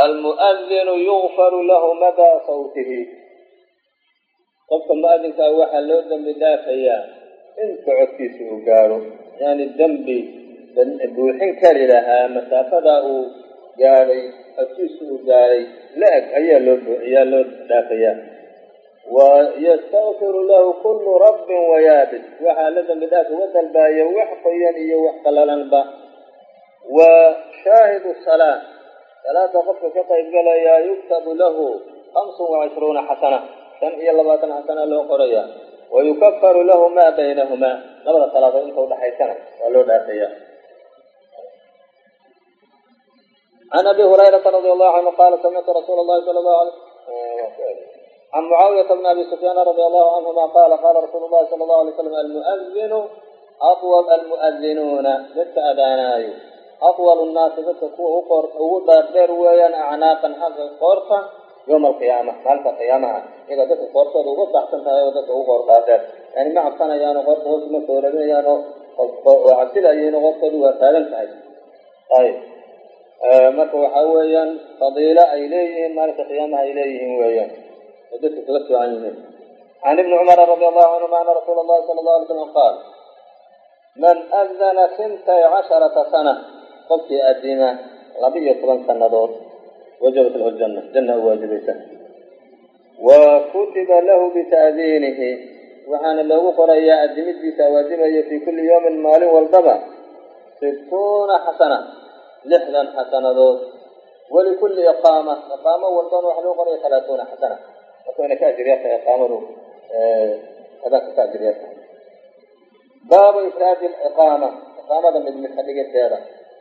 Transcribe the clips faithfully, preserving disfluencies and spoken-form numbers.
almu'adinu yugfaru lahu madaa sawtihi qofka mu'adinkaa waxaa loo dembi dhaafayaa inta codkiisa uu gaadho yani dembi buuxin kari lahaa masaafadaa uu gaadhay codkiisa uu gaadhay la-eg ayaa loo ayaa loo dhaafayaa wayastakfiru lahu kullu rabbin wayaabis waxaa la dembi dhaaf uga dalbaaya wax qoyan iyo wax qalalanba wa shaahidu salaa salaada qofka ka qayb galayaa yuktabu lahu hamsun wacishruuna xasana shan iyo labaatan xasana loo qoraya wayukafaru lahu maa baynahumaa labada salaadood inta udhaxaysana waa loo dhaafaya can abi hurayrata radi allahu canhu qaala samictu rasuula allahi sala allahu alay can mucaawiyata bni abi sufyaana radi allahu canhuma qaala qaala rasuulu llahi sala allahu alay slam almu'adinu atwal almu'adinuuna dadka adaanaayo atwal nnaasi dadka kuwa ugu dhaadheer weeyaan acnaaqan xagga qoorta yowma alqiyaama maalinta qiyaamaha iyaga dadka qoortooda uga baxsan tahay oo dadka ugu qoor dhaadheer yani ma cabsanayaano qoorta hoos ma soorabinayaano oo cabsida ayayna qoortooda waa taagan tahay ayb marka waxaa weeyaan fadiilo ay leeyihiin maalinta qiyaamaha ay leeyihiin weeyaan oo dadka kaga soocan yihiin can ibni cumara radi allahu canhuma ana rasuula allahi sala allahu alay slam qaal man adana sintay casharata sana qofkii adima laba iyo toban sanadood wajabat lahu ljana janna u waajibaysa wa kutiba lahu bita'diinihi waxaana loogu qorayaa adimidiisa waajibaya fii kulli yawmin maalin walbaba situuna xasana lixdan xasanadood walikulli iqaama iqaamo walbana waxaa loo qoraya talaatuuna xasana marka wayna ka ajiriyarta iqaamadu adanka ka ajiriyarta baabu ifraadi liqaama iqaamada mid mid ka dhigisteeda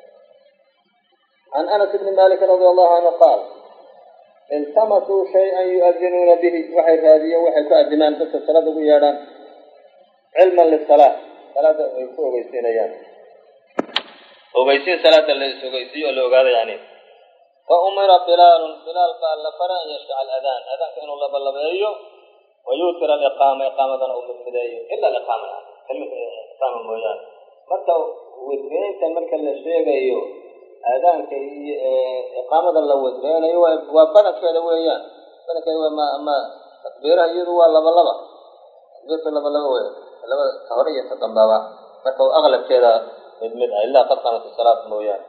can anas bni malik radi allahu canhu qaal iltamasuu shay-an yu'adinuuna bihi waxay raadiyeen waxay ku adimaan dadka salaada ugu yeedhaan cilman lisalaa salaada ay ku ogeysiinayaan ogeysiin salaada la is ogeysiiyo oo la ogaado yani fa umira bilaalun bilaal baa la fara an yashfaca aladaan adaanka inuu labalabeeyo wayuutira aliqaama iqaamadana uu midmideeyo ila aliqaama kalimada iqaama mooyaane marka wadgeynta marka la sheegayo aadaanka iyo iqaamada la wadgeynayo waa badankeeda weeyaan badankeeda waa ma ma takbiiraha iyadu waa laba laba takbiirta laba laba wey laba ka hore iyo ka dambaaba marka aqlabkeeda mid mid ah ilaa qad qaamata salaat mooyaane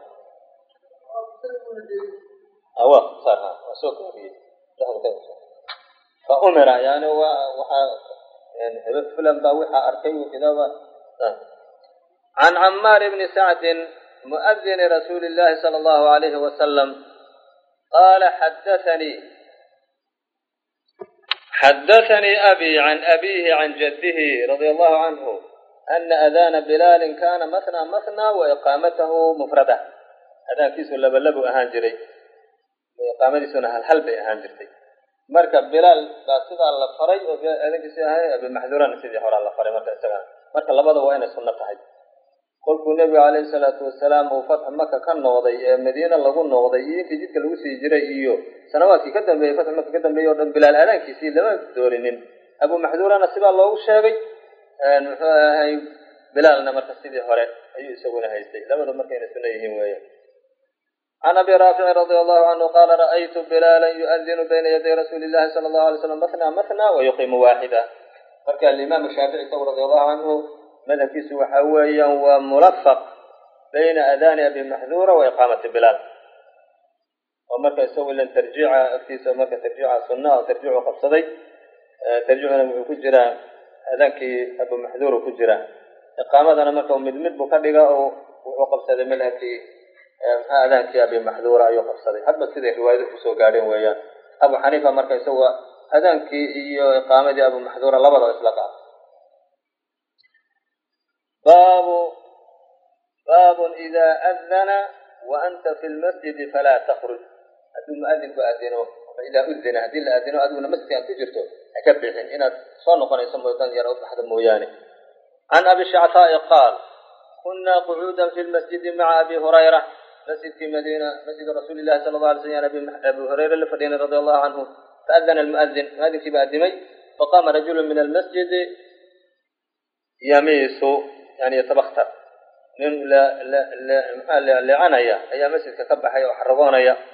awa saarha waa soo gaariyey fa umira yani waa waxaa hebel fulan baa waxaa arkay kidaba can camaar bni sacdin mu'adini rasuuli llahi sala allahu alayhi wasalam qaala xadathanii xadathanii abi can abihi can jaddihi radia allahu canhu ana adaana bilaalin kana mathnaa mathnaa wa iqaamatahu mufrada adaankiisu labalabu ahaan jiray iqaamadiisuna halhal bay ahaan jirtay marka bilaal baa sidaa la faray oo adaankiisi ahay abimaxduurana sidii horaa la faray marka isagana marka labada waa inay sunno tahay kolkuu nebigu calayhi salaatu wasalaam uu fatx maka ka noqday ee madiina lagu noqday iyo intii jidka lagu sii jiray iyo sanawaadkii ka dambeeyey fatx maka ka dambeeyey oo dhan bilaal adaankiisii lama doorinin abumaxduurana sidaa loogu sheegay muxuu ahay bilaalna marka sidii hore ayuu isaguna haystay labadu markayna sunno yihiin weeya can abi raafici radia allahu canhu qaala ra'aytu bilaalan yu'adinu bayna yaday rasuuli llahi sala allahu alay slam mathnaa mathnaa wa yuqiimu waaxida marka alimaamu shaafici isagu radia allahu canhu madhabkiisu waxaa weeyaan waa mulafaq bayna adaani abi maxduura wa iqaamati bilaal oo marka isagu ilan tarjiica agtiisa marka tarjiica sunna oo tarjiicu qabsaday tarjiicuna wuxuu ku jiraa adaankii abu maxduuru ku jira iqaamadana marka mid mid buu ka dhiga oo wuxuu qabsaday madhabkii adaankii abi maxduura ayuu qabsaday hadba siday riwaayadu kusoo gaadheen weeyaan abu xaniifa marka isagu adaankii iyo iqaamadii abu maxduura labadaba isla qaad baabu baabun idaa adana wa anta fi lmasjidi falaa takruj hadduu muadinku adino idaa udina haddii la adino adiguna masjidka aad ku jirto ha ka bixin inaad soo noqonayso moodan yar u baxda mooyaane can abi shactaa'i qaal kunaa qucuudan fi lmasjidi maca abi hurayra masjidkii madiina masjid rasuuli llahi sala alla alay slam abi hurayra la fadhiinay radia allahu canhu faadana almuadin muadinkiii baa adimay faqaama rajulu min almasjidi yamiisu yani yatabaktar nin maxaa leecanaya ayaa masjidka ka baxay oo xaragoonaya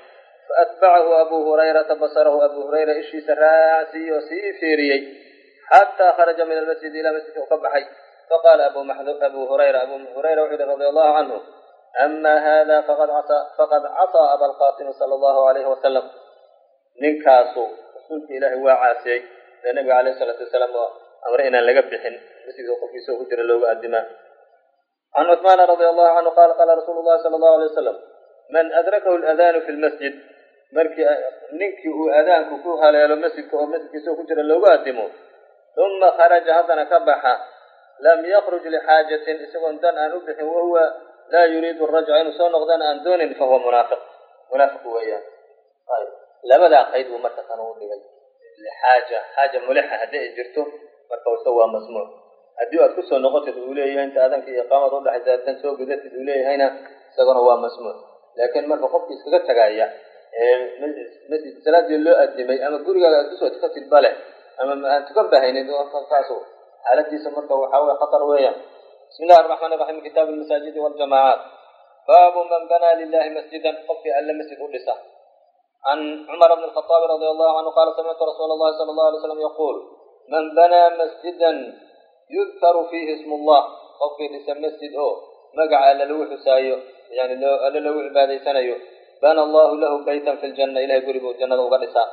فأتبعه أبو هريرة بصره أبو هريرة إشي سراسي وسيفيري حتى خرج من المسجد إلى مسجد وقبحي. فقال أبو, أبو هريرة أبو هريرة رضي الله عنه: أما هذا فقد عصى, فقد عصى أبا القاسم صلى الله عليه وسلم. ننكاسو رسولك إلهي وعاسي النبي عليه الصلاة والسلام أمرئنا لقبحن مسجد وقفيسه هجر اللوغة الدماء. عن عثمان رضي الله عنه قال: قال رسول الله صلى الله عليه وسلم: من أدركه الأذان في المسجد مركي ننكي أذان كوها ليلو مسجد ومسجد كيسو هجر اللوغة الدماء ثم خرج هذا كبحا لم يخرج لحاجة إسوان دان أن أبحي وهو لا يريد الرجع إنه سونغ دان أن دون فهو منافق منافق وياه. طيب لبدا قيد ومرتا كانوا لحاجة حاجة ملحة هدئ جرته مرتا سوى مسموع هدئ أتكسو نغطة الأولية أنت أذنك إقامة الله حتى تنسوق ذات الأولية هنا سيكون هو مسموع. لكن مرتا قفك إسكتك غاية مسجد سلاة اللؤة الدمي أما قرية أتكسو أتكسو البالة أما أن تقبه هنا دون تنفاسو حالتي سمرته وحاوة خطر وياه. بسم الله الرحمن الرحيم. كتاب المساجد والجماعات. باب من بنى لله مسجدا قفي ألا مسجد لسه. عن عمر بن الخطاب رضي الله عنه قال: سمعت رسول الله صلى الله عليه وسلم يقول: من بنى مسجدا يذكر فيه اسم الله قفي لسه مسجد هو مقع ألا لوح سايو يعني ألا لوح عبادي سنيو بنى الله له بيتا في الجنة إليه قريب الجنة وغرسا.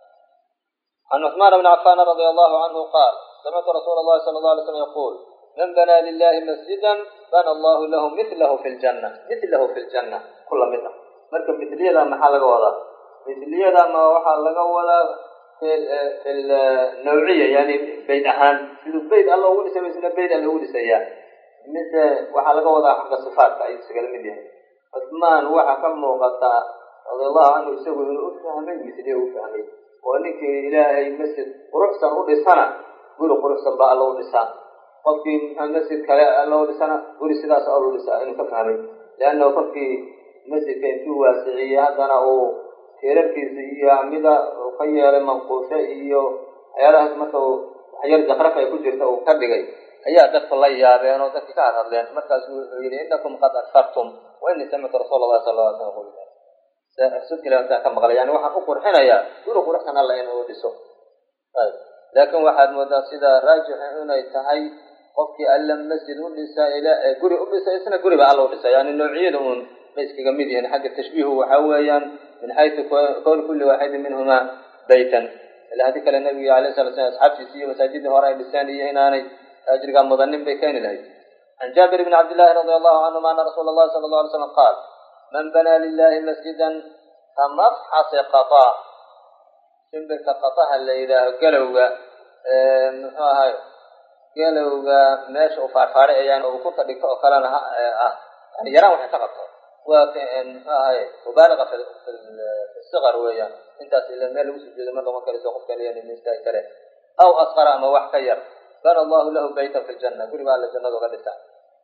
عن عثمان بن عفان رضي الله عنه قال: سمعت رسول الله صلى الله عليه وسلم يقول: من بنى لله مسجدا بنى الله له مثله في الجنة مثله في الجنة كل مثل مركب مثلية لا محل ولا مثلية لا ما وحل ولا في في النوعية يعني بيت أهان في البيت الله هو اللي سمي البيت اللي هو اللي سياه مثل وحل ولا حق الصفات أي سجل مديه. عثمان وحى كم وقتا رضي الله عنه يسوي من أفهمي مثليه وفهمي وأنك إلهي مسجد ورحسن ودسنا قولوا قرحسن بقى الله ودسنا قفكي المسجد كلا الله ودسنا قولي سداس الله ودسنا إنه كفهمي لأنه قفكي مسجد كان فيه واسعية هذا هو كيركي زي عمدا وخيال منقوشة إيو عيالها مثل حيال زخرفة يكون جرته وكبغي أيها دفت الله يا بيانو تكتار هذلين مركز يقول إنكم قد أكثرتم وإني سمعت رسول الله صلى الله عليه وسلم يقول سأسد كلا كم غلي يعني واحد أقول حين يا يقولوا قول أحسن الله إنه ودسه. طيب لكن واحد مدى سيدا راجح هنا يتحي قفك ألم مسجد ولسا إلى قري أبسا يسنى قري بقى الله ولسا يعني النوعية من ليس كجميل يعني حق التشبيه وحويا من حيث كون كل واحد منهما بيتا. هذه كلام النبي عليه الصلاة والسلام أصحاب سيسي وساجد هراء بالثانية هنا أجر قام مظنين بكين الهي. عن جابر بن عبد الله رضي الله عنه أن رسول الله صلى الله عليه وسلم قال: من بنى لله مسجدا فمفحص قطاع سنبك قطاع اللي إذا قالوا هاي قالوا ماشي وفارفارع يعني وكنت دكتور كلام يعني يرى وحتى قطع وكان هاي مبالغة في الصغر ويا أنت إلى ما لو سجد مرة ما كان يسوق كان يعني مستعد كله أو أصغر أما واحد خير بنى الله له بيتا في الجنة قرب على الجنة وغدسا.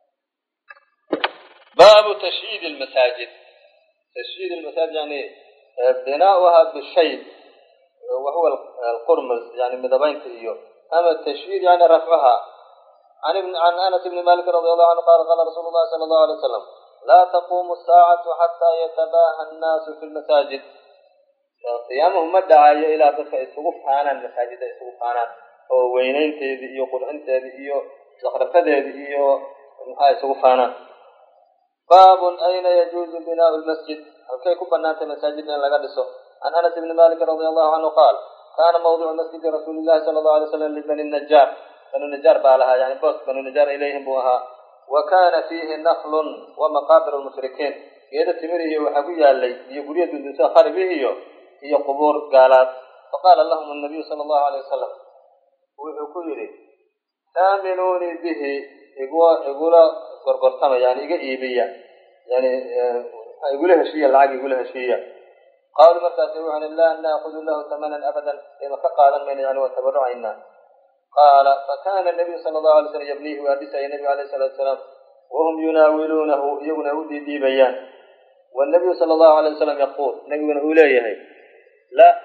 باب تشييد المساجد. تشييد المساجد يعني بناؤها بالشيد وهو القرمز يعني مدبين فيه. أما التشييد يعني رفعها. عن ابن عن أنس بن مالك رضي الله عنه قال: قال رسول الله صلى الله عليه وسلم: لا تقوم الساعة حتى يتباهى الناس في المساجد. قيامهم الدعاية إلى ذلك يسوق حانا المساجد يسوق حانا ووينين تذي يقول أنت ذي زخرف ذي هاي يسوق حانا. باب أين يجوز بناء المسجد كيف بنات مساجدنا لقدسه. عن أنس بن مالك رضي الله عنه قال: كان موضوع مسجد رسول الله صلى الله عليه وسلم لبني النجار بنو النجار بالها يعني بوس بنو النجار إليهم بوها وكان فيه نخل ومقابر المشركين يد تمره وحقيا اللي يقول يد الدنساء خاربه هي قبور قالات. فقال لهم النبي صلى الله عليه وسلم ويقول آمنوني به يقول قرقرتما يعني يقول إيبيا يعني يقولها شيء العاق يقولها شيء. قالوا متى سيروح عن الله أن نأخذ له ثمنا أبدا لما فقال من يعني وتبرع إنا. قال: فكان النبي صلى الله عليه وسلم يبنيه وحديث النبي عليه الصلاة والسلام وهم يناولونه يناول دي بيان والنبي صلى الله عليه وسلم يقول نبي أوليه لا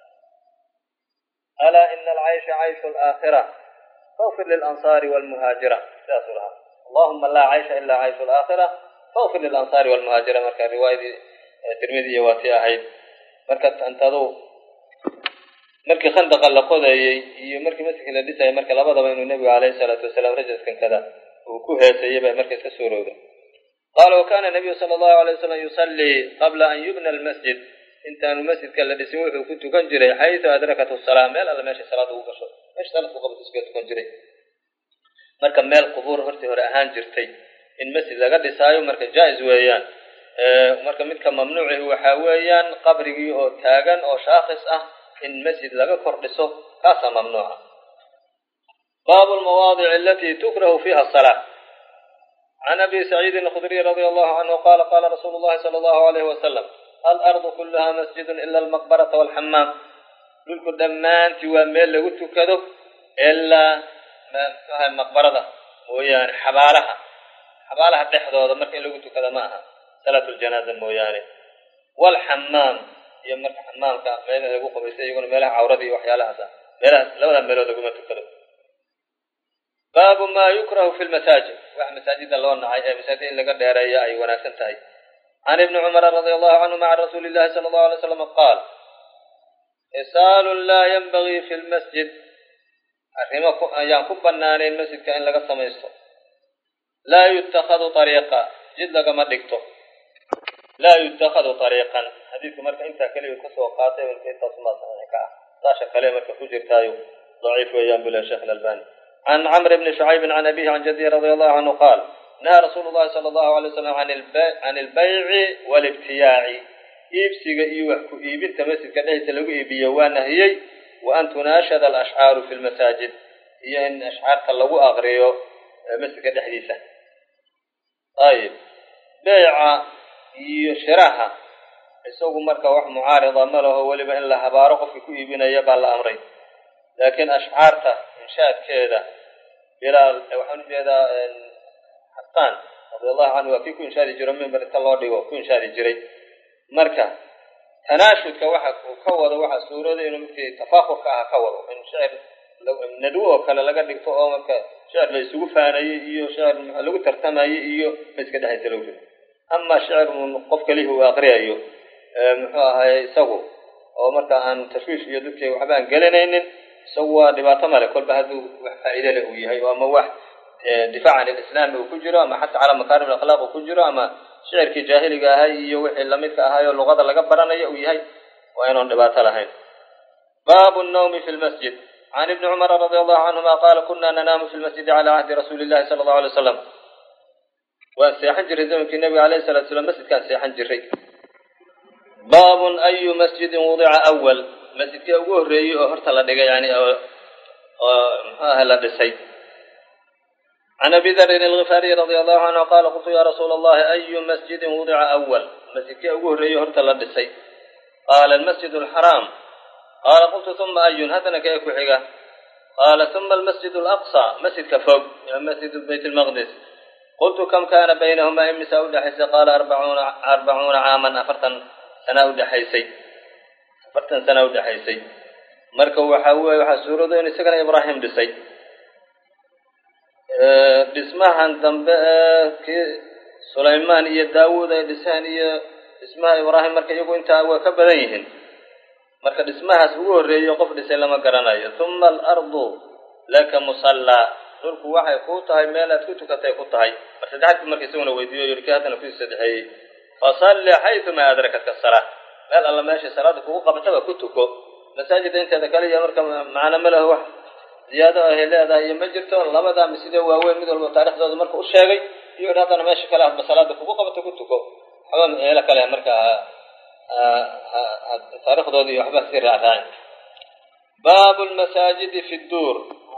ألا إن العيش عيش الآخرة فاغفر للأنصار والمهاجرة رسولها اللهم لا عيش إلا عيش الآخرة فاغفر للأنصار والمهاجرة مركا رواية ترمذي واتيا هيد. marka antadu markii khandaqa la qodayay iyo markii masjidka la dhisayay marka labadaba inuu nabiga alayhi salaatu wasalaam rajaskan kada uu ku heesayay bay markay ka soo roogay qala wa kana nabiyu sallallahu alayhi wasallam yusalli qabla an yubna almasjid intaanu masjidka la dhisin wuxuu ku tukan jiray haythu adrakatu as-salaam meel alla meesha salaada ugu gasho meesha salaada ugu qabto tukan jiray marka meel qubuur hortii hore ahaan jirtay in masjid laga dhisaayo marka jaiz weeyaan ee marka midka mamnuuci waxa weeyaan qabrigii oo taagan oo shaakhis ah in masjid laga kordhiso kaasa mamnuuca باب المواضع التي تكره فيها الصلاة عن أبي سعيد الخدري رضي الله عنه قال قال رسول الله صلى الله عليه وسلم الأرض كلها مسجد إلا المقبرة والحمام للك دمان توامل لغتو كذو إلا المقبرة ويعني حبالها حبالها تحضر مركين لغتو كذا معها صلاة الجنازة موياني والحمام يمرك حمام كمينة لغو قبيسي يقول ميلها عوردي وحيالها سا ميلها لولا ميلها لغو متو كذو باب ما يكره في المساجد ومساجد الله نعي مساجد اللي قد يرى أي وناسنتهي عن ابن عمر رضي الله عنه مع رسول الله صلى الله عليه وسلم قال إسال لا ينبغي في المسجد أرمك ينكب النار المسجد كأن لقد سميسته لا يتخذ طريقا جد لك مدكته لا يتخذ طريقا حديث مرك انت كلمة كسوة قاطع من كي تصمى سنعك تاشا كلمة كفجر تايو ضعيف ويان بلا شيخ الألباني عن عمرو بن شعيب عن أبيه عن جده رضي الله عنه قال نهى رسول الله صلى الله عليه وسلم عن البيع عن البيع والابتياع إبسج إيوه إيبن تمسك كده سلوه إبيه ونهيي وأن تناشد الأشعار في المساجد هي إن أشعار تلوه أغريو مسك كده حديثة طيب بيع يشراها السوق مركه وح معارضة ما له ولي بأن لها بارق في كل بنا يبع الأمرين لكن أشعارته إنشاء كذا بلال وحن جدا حسان رضي الله عنه وفي كل شهر جرم من بنت الله ديو كل شهر جري مركه تناشد كواحد وكوض واحد سورة إنه مثل تفاخر كها كوض من شعر لو ندوه كلا لقد دكتور أو مركه شعر ليسوق فانا يو شعر لو ترتمى يو مسك ده يسلوه أما شعر من قف كليه وآخره يو هاي سووا أو مركه عن تشويش يدك وحبان قلنا سوى دبعة ماله كل بهذا فائدة له هي وما واحد دفاع عن الإسلام وكجرا ما حتى على مكارم الأخلاق وكجرا ما شعر كجاهلي هاي يوحي لمثل هاي اللغة اللي قبرنا يوي هاي وين دبعة لهين باب النوم في المسجد عن ابن عمر رضي الله عنهما قال كنا ننام في المسجد على عهد رسول الله صلى الله عليه وسلم والسيحنجر زمن النبي عليه الصلاة والسلام مسجد كان سيحنجر باب أي مسجد وضع أول مسجد ugu horeeyay oo horta la dhigay yani oo ah la dhisay عن أبي ذر الغفاري رضي الله عنه قال قلت يا رسول الله أي مسجد وضع أول مسجد ugu horeeyay horta la dhisay قال المسجد الحرام قال قلت ثم أي هذا كيف حيغا قال ثم المسجد الأقصى مسجد كفوق مسجد بيت المقدس قلت كم كان بينهما إم سعود حيث قال أربعون أربعون عاما أفرتا سنة حيثي فرتن سنة ودحيسي marka waxa weey waxa suurado in isagana Ibrahim dhisay ee dhismahan dambe ee Suleymaan iyo Daawud ay dhisaan iyo dhismaha Ibrahim marka iyagu inta waa ka badan yihiin marka dhismahaas ugu horeeyo qof dhisay lama garanayo thumma al-ardu laka musalla dhulku waxay ku tahay meel aad ku tukatay ku tahay marka dadku markay soo weydiiyo yirka hadana ku sadeexay fasalli haythu ma adrakat as-salah meel alla meesha salaada kugu qabtaba ku tuko masaajid inta kaliya marka macna ma laha wax ziyada ah leedahay iyo ma jirto labada masjid waa weyn mid walba taariikhdooda marka u sheegay iyo hadana meesha kala ah salaada kugu qabto ku tuko xawan eela kale marka taariikhdooda iyo waxba sir raacay باب المساجد في الدور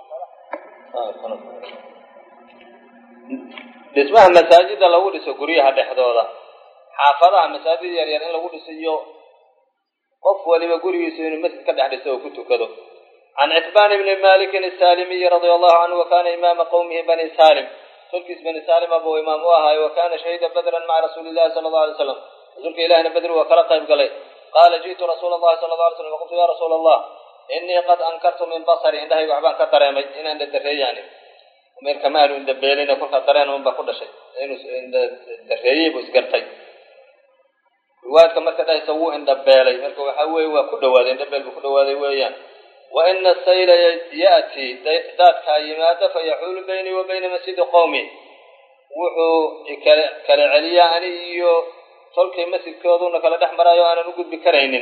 اسمها مساجد lagu dhiso guriyaha dhexdooda xaafadaha masaajid yar yar in lagu dhisayo qof waliba gurigiisa inuu masjid ka dhex dhiso oo ku tukado عن عتبان بن مالك السالمي رضي الله عنه وكان إمام قومه بني سالم تلكس بني سالم أبو إمام واهاي وكان شهيد بدرا مع رسول الله صلى الله عليه وسلم ذلك إلهنا بدر وكرق قال قال جئت رسول الله صلى الله عليه وسلم وقلت يا رسول الله إني قد أنكرت من بصري عندها يوعبان كترين إن عند الدرياني ومير كمال عند البيلين يقول كترين ومن بكل شيء عند الدريب وسقرتي riwaayadka marka dhahaysa wuu indhabeelay marka waxaa weeye waa ku dhawaaday indhabeel buu ku dhawaaday weeyaan wa ina asayla ya'tii daadkaa yimaada fayaxuulu baynii wa bayna masjidi qowmi wuxuu kala kala celiyaa ani iyo tolkay masjidkooduna kala dhex maraayo aanan u gudbi karaynin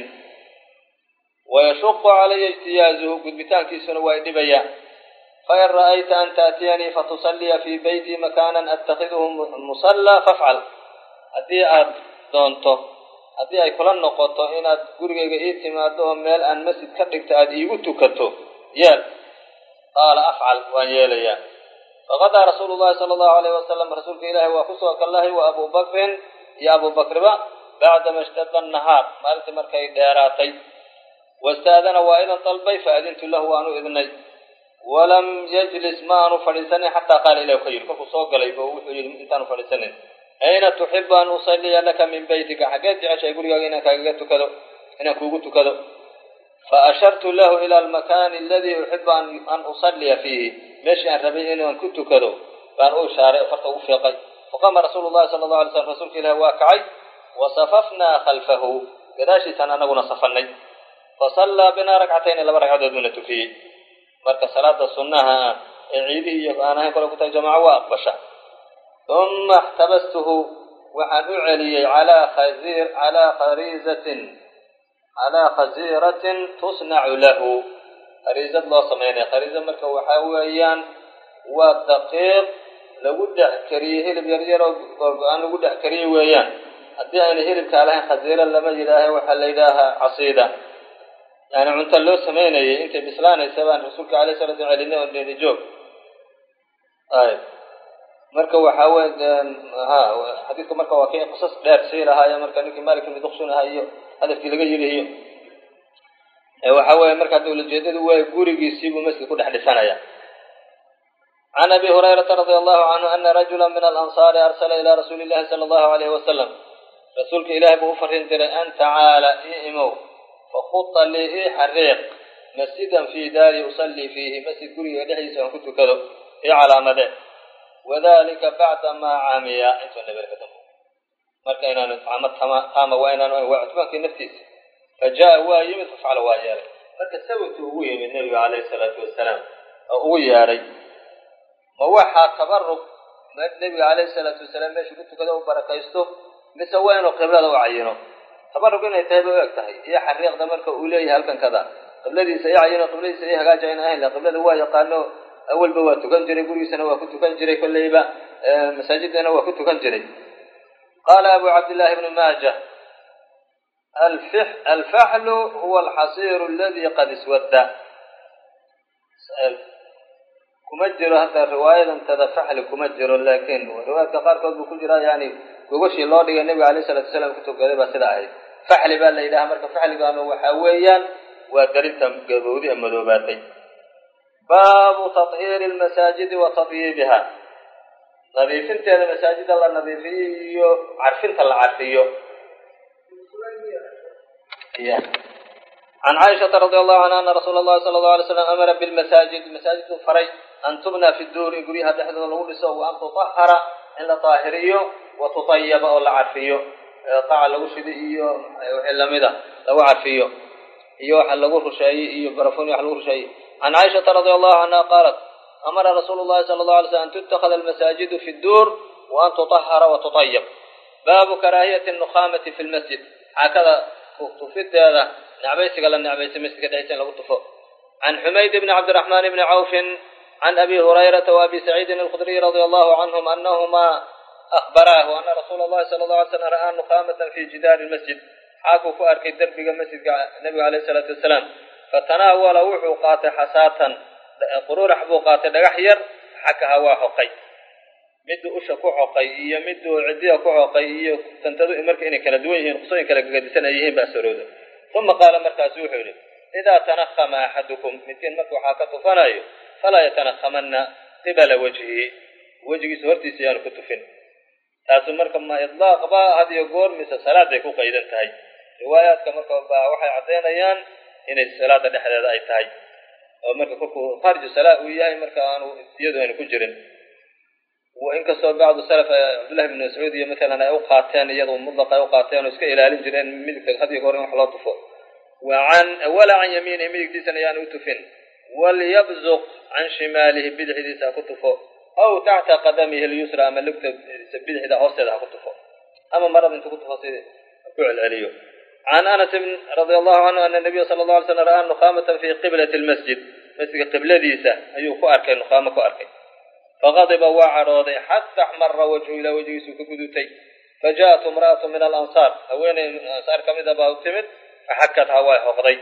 wayashuqu calaya ijtiyaazuhu gudbitaankiisuna waa idhibaya fain ra'ayta an taatiyanii fatusalliya fii beyti makaanan attakiduhu musallaa fafcal haddii aad doonto haddii ay kula noqoto inaad gurigayga ii timaado oo meel aan masjid ka dhigto aada iigu tukato yeel qaala afcal waan yeelayaa faqadaa rasuulu llahi sala allahu alayhi wasalam rasuulka ilaahi waa kusoo kallahay wa abuu bakrin iyo abuu bakriba bacdama ishtadda annahaar maalintii markay dheeraatay wastaadana waa idan dalbay faadintu lahu waanu idnay walam yajlis ma aanu fadhiisanin xataa qaala ilahu ka yidhi kolkuu soo galay bo wuxuu yidhi intaanu fadhiisanin ayna tuxibu an usalliya laka min beytika xaggeed jeceshahay gurigaaga inaan kaagaga tukado inaan kuugu tukado faashartu lahu ila almakaani aladii uxibu an usalliya fiihi meeshii aan rabay inaan ku tukado baan u ishaaray oo farta ugu fiiqay faqama rasuulu llahi sala allahu alay slam rasuulka ilahi waa kacay wasafafnaa khalfahu gadaashiisaan anaguna safannay fasallaa binaa ragcatayni laba ragcadood buuna tukiyey marka salaada sunnaha ah ee ciidihii iyo aan ahayn kole ku tahay jamaca waa aqbasha uma اxtabastuhu waxaan u celiyey calaa khazir calaa khariizatin calaa khasiiratin tusnacu lahu khariizad loo samaynaya khariiza marka waxaa weeyaan waa daqiiq lagu dhex kariyey hilib yar yar oo goorgo-aan lagu dhex kariyey weeyaan haddii ayna hilibkaa lahayn khasiira lama yidhaaha waxaa la yidhaahaa casiida yani cunto loo samaynayay intay bislaanaysa baan rasuulka alayh sala slam celinay oo dheeni joog ay marka waxaa wey ha xadiidka marka waa kii qisas dheer sii lahaayo marka ninkii malik ibn duqsun ahaa iyo hadafkii laga yidhi iyo waxaa weeye marka hadda ulajeedadu waa gurigiisii buu masjid ku dhex dhisanaya can abi hurayrata radia allahu canhu ana rajula min alansaari arsala ilaa rasuuli illahi sala allahu alayhi wasalam rasuulka ilaahi buu u farin diray an tacaala ii imow fakuta lii ii xariiq masjidan fii daari usallii fiihi masjid guriga dhexdiisa aan ku tukado ii calaamade wadalika bacda maa caamiya intuu nabel ka dambo marka inaanu caamad tama taama waa inaanu waa cutbaankii naftiisa fajaa waa yimid fafcala waa yeelay marka sababtuu ugu yimid nabiga calayhi salaatu wasalaam oo ugu yeedhay ma waxaa tabarug nabiga calayhi salaatu wasalaam meeshuu ku tukado u barakaysto mise waa inuu qiblada u cayino tabarug inay tahay bay u eg tahay iyo xariiqda marka uu leeyahay halkan kada qibladiisa i cayino qibladiisa i hagaaja ayna ahayn la qiblada waa yaqaano awalba waa tukan jiray gurigiisana waa ku tukan jiray kolleyba masaajidana waa ku tukan jiray qaala abu cabdillahi ibnu maaja alfaxlu huwa alxasiiru aladi qad iswadda kuma jiro hadda riwaayadantada faxli kuma jiro laakiin riwaayadka qaarkood buu ku jiraa yani gogashii loo dhigay nabiga alayh salatu wasalaam ku tukaday baa sida ahayd faxli baa la yidhaha marka faxligaanu waxaa weeyaan waa darinta gabowdi ee madoobaatay baabu tahiiri lmasaajidi wa tadyiibiha nadiifinteeda masaajida la nadiifiyo iyo carfinta la carfiyo can caaishata radi allahu canha ana rasuula allahi sala allahu alay slam amara bilmasaajid masaajidku faray an tubna fi duuri guryaha dhexdooda lagu dhiso wa an tutahara in la daahiriyo wa tutayaba oo la carfiyo qaca lagu shidi iyo wixii lamida lagu carfiyo iyo waxa lagu rusheeyey iyo barafuni wax lagu rusheeyey can caaishata radi allahu canha qaalat amara rasuulu llahi sala allahu alay slam an tuttakhada almasaajidu fi dduur wa an tutahara wa tutayab baabu karaahiyati nukhaamati fi lmasjid xaakada tufideeda necbaysiga la necbaysa masjidka dhexdiisa in lagu tufo can xumayd bni cabdiraxmaan bni cawfin can abi hurayrata wa abi saciidin alkhudriy radia allahu canhum anahuma akhbaraahu ana rasuula allahi sala allahu alay slam ra'aa nukhaamatan fi jidaari lmasjid xaakuu ku arkay derbiga masjidka nabiga alayh isalaatu wasalaam fatanaawala wuxuu qaatay xasaatan qururax buu qaatay dhagax yar xakaha waa xoqay miduu usha ku xoqay iyo miduu cidiya ku xoqay iyo tantadu marka inay kala duwan yihiin qusooyin kala gagadisan ay yihiin baa sarooda uma qaala markaasu wuxuu yidhi idaa tanahama axadukum midkiin marka waxaa ka tufanayo falaa yatanakhamanna qibala wajhihi wejigiisa hortiisa yaanu ku tufin taasu marka ma idlaaq ba had iyo goor mise salaaday ku qaydan tahay riwaayaadka marka baa waxay caddaynayaan inay salaada dhexdeeda ay tahay oo marka kolkuu khaariju salaa uu yahay marka aanu iyadu aynu ku jirin وإن كسر بعض السلف عبد الله بن مسعود مثلا أو قاتان يضم مطلق أو قاتان وسك إلى الجيران ملك هذه قرن حلاطفه وعن ولا عن يمينه ملك دي سنة يعني وتفن وليبزق عن شماله بدح دي ساكتفه أو تحت قدمه اليسرى ملك بدح دي هوسد هاكتفه أما مرض أنت كنت فصيل فعل عليه. عن أنس رضي الله عنه أن النبي صلى الله عليه وسلم رأى نخامة في قبلة المسجد مسجد قبلة ديسة أيوه كأركي نخامة كأركي فغضب وعرض حتى احمر وجهه إلى وجهه سككدوتي فجاءت امرأة من الأنصار أوين الأنصار كمذا باوتمت فحكت هواي حقضي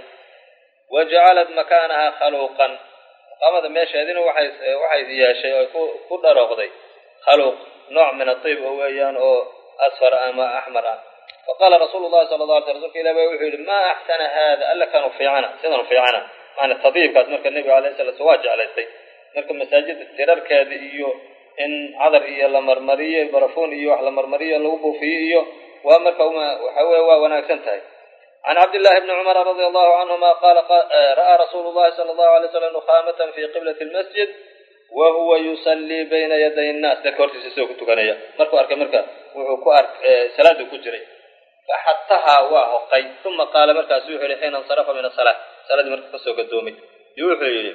وجعلت مكانها خلوقا قامت ماشي هذين وحي وحي يا شيء كل رغضي خلوق نوع من الطيب هو يان أو أصفر أما أحمر فقال رسول الله صلى الله عليه وسلم إلى بيوحي ما أحسن هذا ألا كانوا في عنا سنروا في عنا معنى الطبيب كانت مركز النبي عليه الصلاة والسلام واجع على السيد marka masaajid tirarkeeda iyo in cadar iyo la marmariyo barafoon iyo wax la marmariyo lagu buufiyo iyo waa marka waxa weey waa wanaagsan tahay عن عبد الله بن عمر رضي الله عنهما قال رأى رسول الله صلى الله عليه وسلم نخامة في قبلة المسجد وهو يصلي بين يدي الناس ذكرت سوق تكنيا marka arka marka wuxuu ku ark salaadu ku jiray فحطها وهقي ثم قال markaas wuxuu yiri حين انصرف من الصلاة salaad marka soo gadoomay wuxuu yiri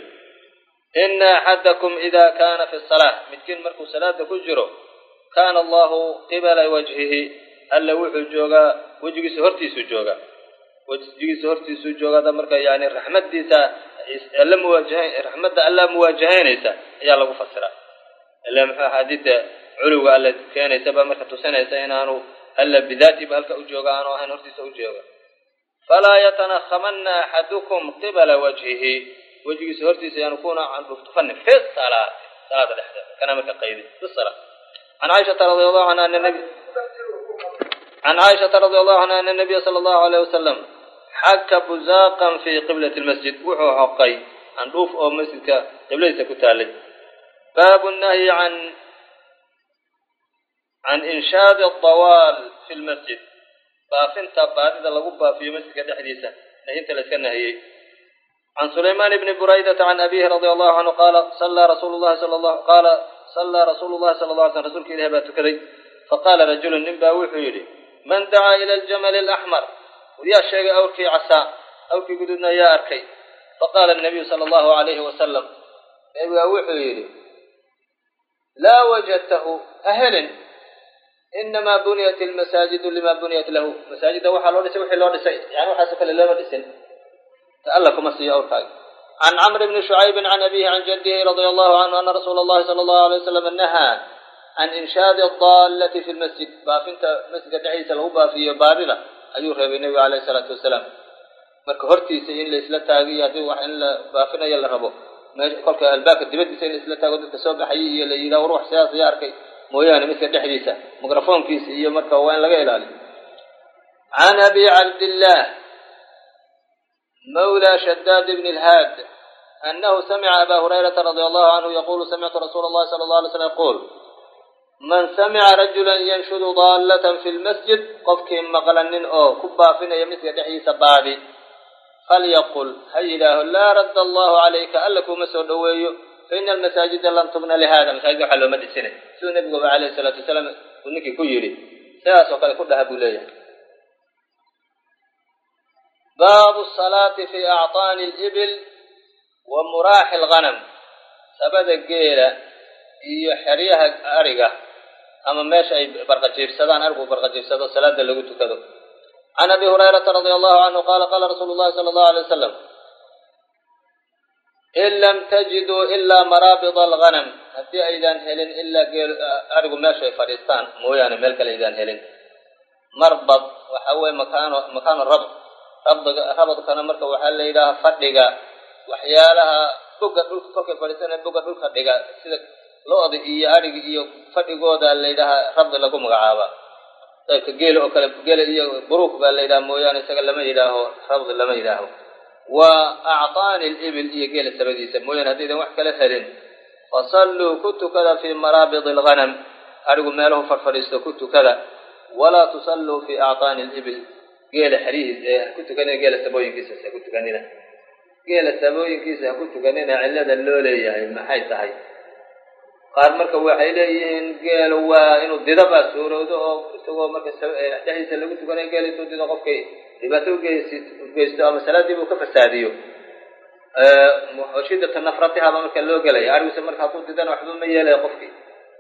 إن أحدكم إذا كان في الصلاة متكين مركو صلاة كجرو كان الله قبل وجهه ألا وحو جوغا وجهي سهرتي سجوغا وجهي سهرتي سجوغا ده مركا يعني رحمة ديسا ألا مواجهين رحمة ألا مواجهين إيسا يا الله مفسرة ألا حديث علو ألا كان يسبب مركا تسنة يسينانو ألا بذاتي بهلك أجوغا أنا وحين هرتي سأجوغا فلا يتنخمن أحدكم قبل وجهه وجهي سهرتي سيكون عن رفتفن في الصلاة صلاة الإحداث كان مثل قيد في الصلاة عن عائشة رضي الله عنها أن النبي عن عائشة رضي الله عنها أن النبي صلى الله عليه وسلم حك بزاقا في قبلة المسجد وحو حقي عن روف أو مسجد قبلة كتالي باب النهي عن عن إنشاد الطوال في المسجد بافنت بعد لغبا في مسجد حديثا نهيت لسنة هي عن سليمان بن بريدة عن أبيه رضي الله عنه قال صلى رسول الله صلى الله قال صلى رسول الله صلى الله عليه وسلم رسولك إليه باتكري فقال رجل نبا وحيري من دعا إلى الجمل الأحمر ويا شيء أوكي عسى أوكي قدودنا يا أركي فقال النبي صلى الله عليه وسلم نبا وحيري لا وجدته أهل إنما بنيت المساجد لما بنيت له مساجد وحا لو دسي وحي لو دسي يعني وحا سكل لما دسن تألكم السيئة أورتاي عن عمرو بن شعيب عن أبيه عن جده رضي الله عنه أن رسول الله صلى الله عليه وسلم نهى عن إنشاد الضالة في المسجد بافنت مسجد عيسى الغبا في باردة أيوه النبي عليه الصلاة والسلام marka hortiisa in la isla taagay hadii wax in la baafinayo la rabo meesha kolka albaabka dibadiisa in la isla taago dadka soo baxay iyo la yiraahdo ruux siyaas ay arkay mooyaane midka dhexdiisa mikrofoonkiisa iyo marka waa in laga ilaaliyo عن أبي عبد الله مولى شداد بن الهاد أنه سمع أبا هريرة رضي الله عنه يقول سمعت رسول الله صلى الله عليه وسلم يقول من سمع رجلا ينشد ضالة في المسجد قفك مقلن أو كبا فينا يمسك دحيس بعدي فليقل هيله لا رد الله عليك ألك مسعود ويو فإن المساجد لن تبنى لهذا مساجد حلو مد السنة سوى النبي عليه الصلاة والسلام ونكي كيري سياس وقال كلها بولية باب الصلاة في أعطان الإبل ومراح الغنم سبد الجيلة يحريها أرجع أما ماشي برقة جيفسدان أرجو برقة جيفسدان صلاة اللي قلت كذا عن أبي هريرة رضي الله عنه قال قال رسول الله صلى الله عليه وسلم إن لم تجدوا إلا مرابض الغنم هدي أيضا هلن إلا جيل أرجو ماشي فريستان مو يعني ملك الأيضا هلن مربض وحوي مكان مكان الربط ربط ربط كان مركب وحل إلى فدقة وحيالها بقى كل فريستان بقى كل فدقة سيد لوضي إيه أرجو إيه فدقة ده اللي ده ربط لكم عابا طيب كجيل أو كلب جيل إيه بروك باللي ده مو يعني سجل لما يداه ربط لما يداه وأعطان الإبل إيه جيل السبدي يسمونه هذه ده وحكي لهرين فصلوا كنت كذا في مرابض الغنم أرجو ماله فرفرست كنت كذا ولا تصلوا في أعطان الإبل جيل حريز كنت كنا جيل السبوين كيسة كنت كنا جيل السبوين كيسة كنت كنا علة اللولي يعني ما حي صحيح qaar marka waxay leeyihiin geelu waa inuu didaba suurowdo oo isagoo marka dhexdiisa lagu tukanayo geel intuu dido qofkay dhibaato ugeysto ama salaadii buu ka fasaadiyo shiddata nafratihaaba marka loo gelaya arigisa marka hadduu didana waxba ma yeelaya qofkii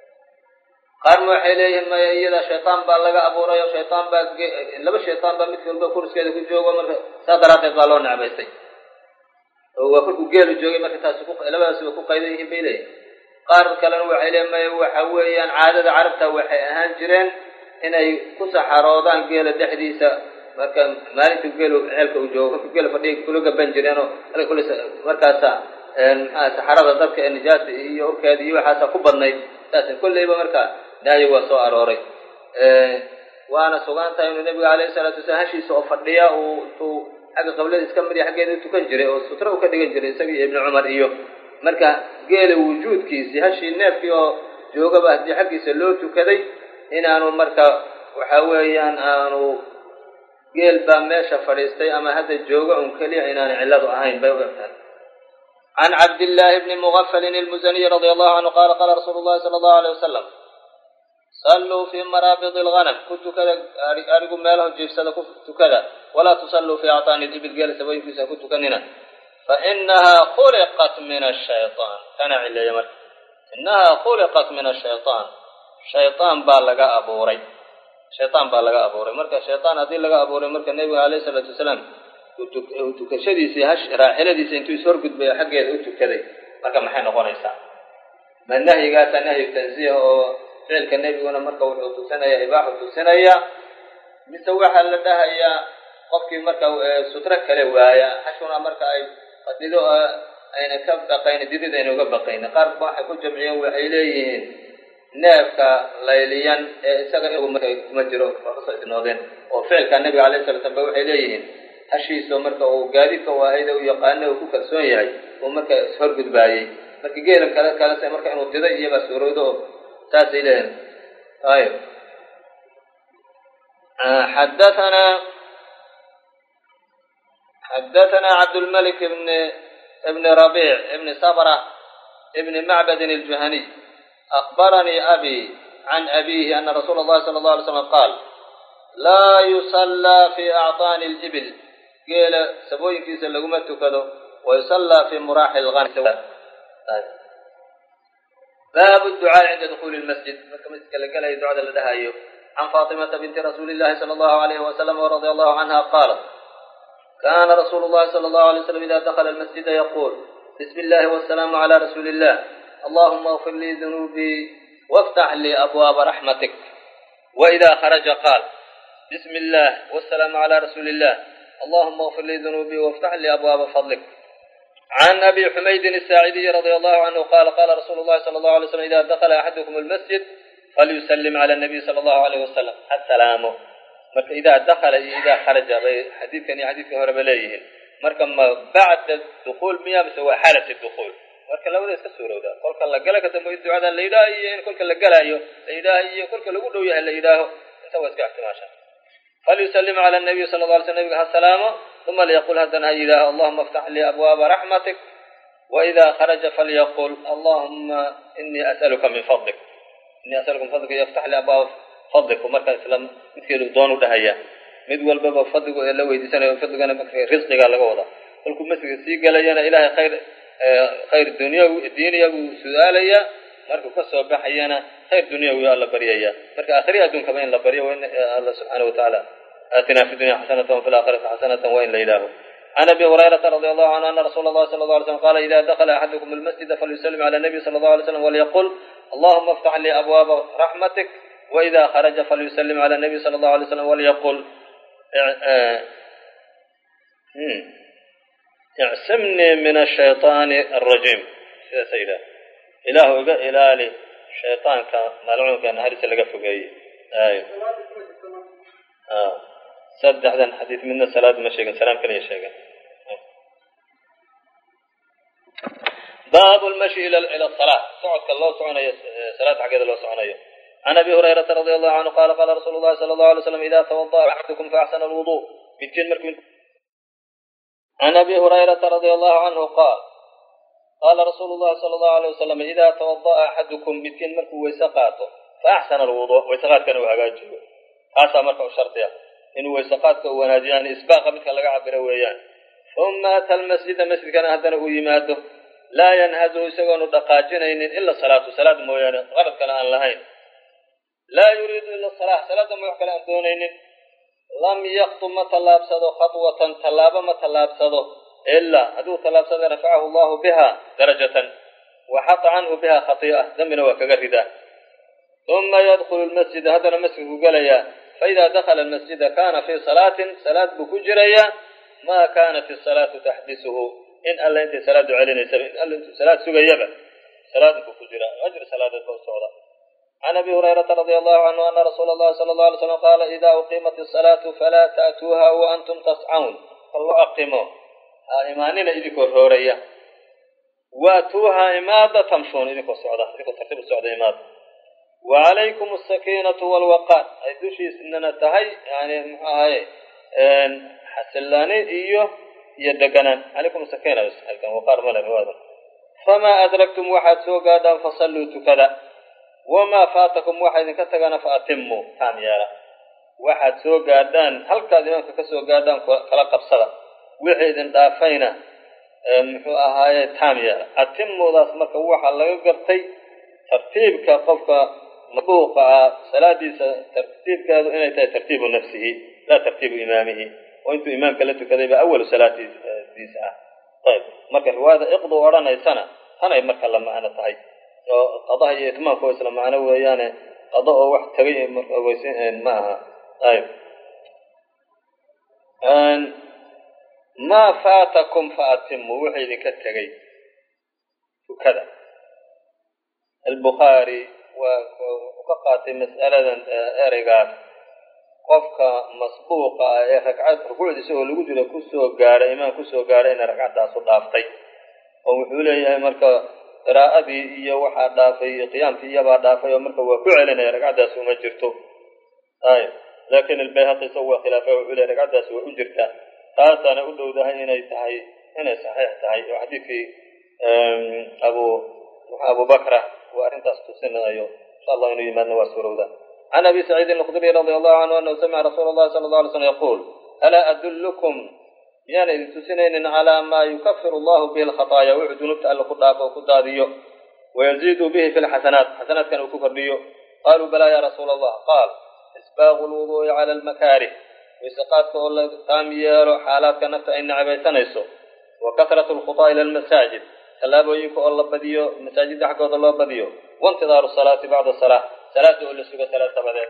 qaarna waxay leeyihiin maya iyada shaytaan baa laga abuuray oo shaytaan baa laba shaytaan baa mid walba kurskeeda ku joogo marka saa daraadeed baa loo necbaystay oo waa kolkuu geelu joogay marka taasi labadaasiba ku qaydan yihiin bay leeyihin qaar kalena waxay leeyihin maya waxa weeyaan caadada carabta waxay ahaan jireen inay ku saxaroodaan geela dhexdiisa marka maalinta geelu ceelka uu joogo kolkuu geela fadhiya kula gaban jireen oo markaasa maxaa saxarada dadka ee nijaasa iyo orkeeda iyo waxaasa ku badnayd saas kolleyba marka nahyi waa soo arooray waana sugan tahay inuu nabiga alayhi salaatu wasalaam hashiisa oo fadhiya uu intuu xagga qablada iska mariya xaggeeda u tukan jiray oo sutra u ka dhigan jiray isaga iyo ibnu cumar iyo marka geela wujuudkiisii hashii neefkii oo joogaba haddii xaggiisa loo tukaday inaanu marka waxa weeyaan aanu geel baa meesha fadhiistay ama hadda jooga un keliya inaanu cilladu ahayn bay u egtahay عن عبد الله بن مغفل المزني رضي الله عنه قال قال رسول الله صلى الله عليه وسلم صلوا في مرابض الغنم كنت كذا أرجو مالهم جيفسد كنت كذا ولا تصلوا في أعطان الإبل جالس وين في كنت كننا فإنها خلقت من الشيطان كان على يمر إنها خلقت من الشيطان شيطان بالغ أبوري شيطان بالغ أبوري مركا شيطان هذه لغ أبوري مركا النبي عليه الصلاة والسلام tukashadiisii hash raaxiladiisa intuu is horgudbay xaggeeda u tukaday marka maxay noqonaysaa ma nahyigaasa nahyu tansiih oo ficilka nebiguna marka wuxuu tusinaya ibaaxu tusinaya mise waxaa la dhahayaa qofkii marka sutro kale waaya hashuna marka ay fadhido ayna ka baqayn didid ayna uga baqayn qaar waxay ku jamciyeen waxay leeyihiin neefka layliyan ee isaga iyagu marka kuma jiro waxusoo isnoodeen oo ficilka nebiga alayhi salatu wasallam waxay leeyihiin hashiiso marka uu gaadiidka waahayda u yaqaano uu ku kalsoon yahay oo marka ishorgudbaayey marka geelan kale kalese marka inuu diday iyaba suurowdo oo saasay leeyihin ayb xadathana xadathana cabdulmalik ibn ibn rabic ibn sabra ibn macbad aljuhani أخبرني أبي عن أبيه أن رسول الله صلى الله عليه وسلم قال لا يصلى في أعطان الإبل قيل سبوين كيس لقمة كذا ويصلى في مراح الغنم باب الدعاء عند دخول المسجد كما قال يدعى لدهايو عن فاطمة بنت رسول الله صلى الله عليه وسلم ورضي الله عنها قالت كان رسول الله صلى الله عليه وسلم إذا دخل المسجد يقول بسم الله والسلام على رسول الله اللهم اغفر لي ذنوبي وافتح لي أبواب رحمتك وإذا خرج قال بسم الله والسلام على رسول الله اللهم اغفر لي ذنوبي وافتح لي أبواب فضلك عن أبي حميد الساعدي رضي الله عنه قال قال رسول الله صلى الله عليه وسلم إذا دخل أحدكم المسجد فليسلم على النبي صلى الله عليه وسلم السلام مرك إذا دخل إذا خرج حديث كان حديث هرب إليه مرك ما بعد الدخول مياه بسوى حالة الدخول marka labada iska suurowda kolka la gala ka dambeeyo ducada la ilaahiyo in kolka la galayo la ilaahiyo kolka lagu dhow yahay la ilaaho inta waa iska ihtimaasha فليسلم على النبي صلى الله عليه وسلم السلام ثم ليقول هذا إله اللهم افتح لي أبواب رحمتك وإذا خرج فليقول اللهم إني أسألك من فضلك إني أسألك من فضلك يفتح لي أبواب فضلك ومركز الإسلام مثل دون دهيا مدول باب فضلك لو يدسنا فضلك أنا رزقك على قوضة قلكم مثل سيقال يانا إله خير خير الدنيا الدنيا وسؤاليا markuu ka soo baxayana khayr dunya iyo alla bariyaya marka aakhiri adduunka baan la bariyo in Allah subhanahu wa ta'ala atina fi dunya hasanatan wa fil akhirati hasanatan wa in la ilaha ana bi hurairah radhiyallahu anhu anna rasulullah sallallahu alaihi wasallam qala idha dakhala ahadukum al masjid falyusallim ala nabiy sallallahu alaihi wasallam wa liyaqul allahumma iftah li abwab rahmatik wa idha kharaja falyusallim ala nabiy sallallahu alaihi wasallam wa liyaqul اعصمني من الشيطان الرجيم يا سيدنا إله إلهي شيطان كان ملعون كان هرس لقى فوقي أي آه صدق هذا الحديث من الصلاة مشيئا سلام كان يشيئا باب المشي إلى إلى الصلاة سعد الله سعنا صلاة عقيدة الله سعنا عن أبي هريرة رضي الله عنه قال قال رسول الله صلى الله عليه وسلم إذا توضأ أحدكم فأحسن الوضوء بالجن مركم عن أبي هريرة رضي الله عنه قال qaala rasuulu llahi sala allahu alay wasalam idaa tawada'a axadukum midkiin markuu wayse qaato fa axsana alwudu wayseqaadkana uu hagaajiyo kaasaa marka u shardiya inuu wayseqaadka u wanaajiyo yani isbaaqa midka laga cabiro weeyaan uma ata almasjida masjidkana haddana uu yimaado laa yanhazuhu isagoonu dhaqaajinaynin ila salaatu salaad mooyaane qalad kale aan lahayn laa yuriidu ila salaah salaadda ma wax kale aan doonaynin lam yaktu ma tallaabsado khatwatan tallaabo ma tallaabsado ilaa hadduu tallaabsada rafacahu allahu biha darajatan waxata canhu biha khatii'a dambina waa kaga ridaa uma yadkulu lmasjida haddana masjidku gelayaa faidaa dakhala almasjida kaana fii salaatin salaad buu ku jirayaa ma kaanat isalaatu taxbisuhu in alla intay salaadu celinaysaba in alla intuu salaad sugayaba salaad buu ku jira ajri salaadeed ba u socda can abi hurayrata radia allahu canhu ana rasuula allahi sala allahu alay slam qaala idaa uqiimat isalaatu falaa ta'tuuha wa antum tascawn ka loo aqimo ha imaanina idinkoo rooraya waatuuha imaada tamshuun idinkoo socda idinkoo tartiib u socda imaada wa calaykum asakiinatu walwaqaar ay dushiisnana tahay yani muxuu ahaye xasilaani iyo iyo deganaan calaykum asakiina halkan waqaar male riwaada famaa adraktum waxaad soo gaadhaan fasalluu tukada wamaa faatakum waxa idinka tagana fa atimuu taam yeela waxaad soo gaadhaan halkaad imaamka ka soo gaadhaan kala qabsada wixii idin dhaafayna muxuu ahaaye taam yeela atimuudaas marka waxaa laga gartay tartiibka qofka mabuuqa ah salaadiisa tartiibkeedu inay tahay tartiibu nafsihi laa tartiibu imaamihi oo intuu imaamka la tukaday ba awalu salaadiisa ah ayb marka riwaayada iqdu odhanaysana tanay marka la macno tahay oo qadaha iyo itmaamka oo isla macno weeyaane qada oo wax tagay ogeysin ma aha ayb maa faatakum fa atimu wixii idinka tegay tukada albukhaari waa ka qaatay mas'aladan ereygaas qofka masbuuqa ah ee ragcad rukuucda isagoo lagu jiro kusoo gaadhay imaam kusoo gaadhay ina ragcaddaasu dhaaftay oo wuxuu leeyahay marka qiraa'adii iyo waxaa dhaafay iyo qiyaamkii iyabaa dhaafay oo marka waa ku celinaya ragcaddaas uma jirto ay laakiin albayhaqi isagu waa khilaafay wuxuu leeyahay ragcaddaas waa u jirtaa taasaana u dhowdahay inay tahay inay saxiix tahay oo xadiidkii abu abu bakra waa arrintaas tusinayo insha allah inuu yimaadna waa suurowda can abi saciidin alkhudriy radia allahu canhu anahu samica rasuula allahi sala alla alay slam yaquul alaa adullukum miyaan idin tusinaynin calaa maa yukafiru allahu bihi alkhataaya wuxuu dunuubta alla ku dhaafo oo ku daadiyo wayaziidu bihi fi lxasanaat xasanaadkan uu ku kordhiyo qaaluu balaa ya rasuula allah qaal isbaaqu lwuduu'i cala almakaarih wayseqaadka oo la taam yeelo xaalaadka nafta ay nacabaysanayso wa kasratu alkhutaa ila almasaajid tallaabooyinka oo la badiyo masaajidda xaggooda loo badiyo waintidaaru salaati bacda salaa salaada oo la sugo salaad dabadeed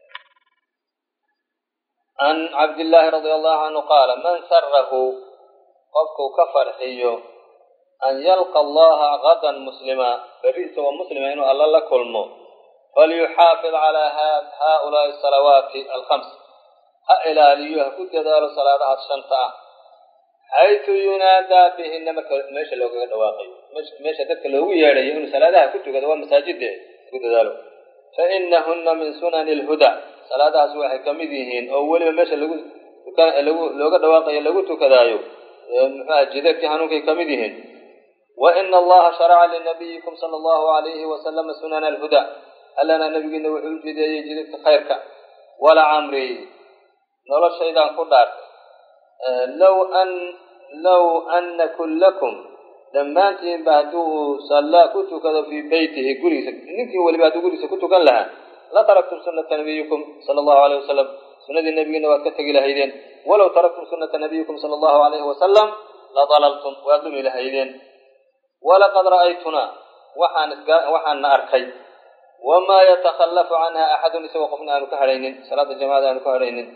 can cabdillaahi radia allahu canhu qaala man sarahu qofkuu ka farxiyo an yalqa allaha gadan muslima berri isagoo muslima inuu alla la kulmo falyuxaafid calaa haaulaa'i salawaati alkhams ha ilaaliyo ha ku dadaalo salaadahaas shanta ah xaytu yunaadaa bihina marka meesha loogaga dhawaaqayo meesha dadka loogu yeedhayo inuu salaadaha ku tukado waa masaajidde ku dadaalo fa inahuna min sunani alhuda salaadahaas waxay ka mid yihiin oo weliba meesha lagu lagu looga dhawaaqayo lagu tukadaayo muxuaha jidadkii hanuunkay ka mid yihiin wa ina allaha sharaca linabiyikum sala allahu alayhi wasalama sunana alhuda allana nabigiina wuxuu u jideeyey jidadka khayrka wala camri noloshaydaan ku dhaartay low an low ana kullakum dhammaantiinba hadduu sallaa ku tukado fii beytihi gurigiisa ninkii weliba hadduu gurigiisa ku tukan lahaa la taraktum sunata nabiyikum sala allahu alayh wasalam sunnadii nabigiina waad ka tegi lahaydeen walow taraktum sunata nabiyikum sala allahu alayhi wasalam la dalaltum waad dhumi lahaydeen walaqad ra'aytunaa waxaan waxaanna arkay wamaa yatakhallafu canha axadun isagoo qofna aanu ka hadhaynin salaada jamaacada aanu ka hadhaynin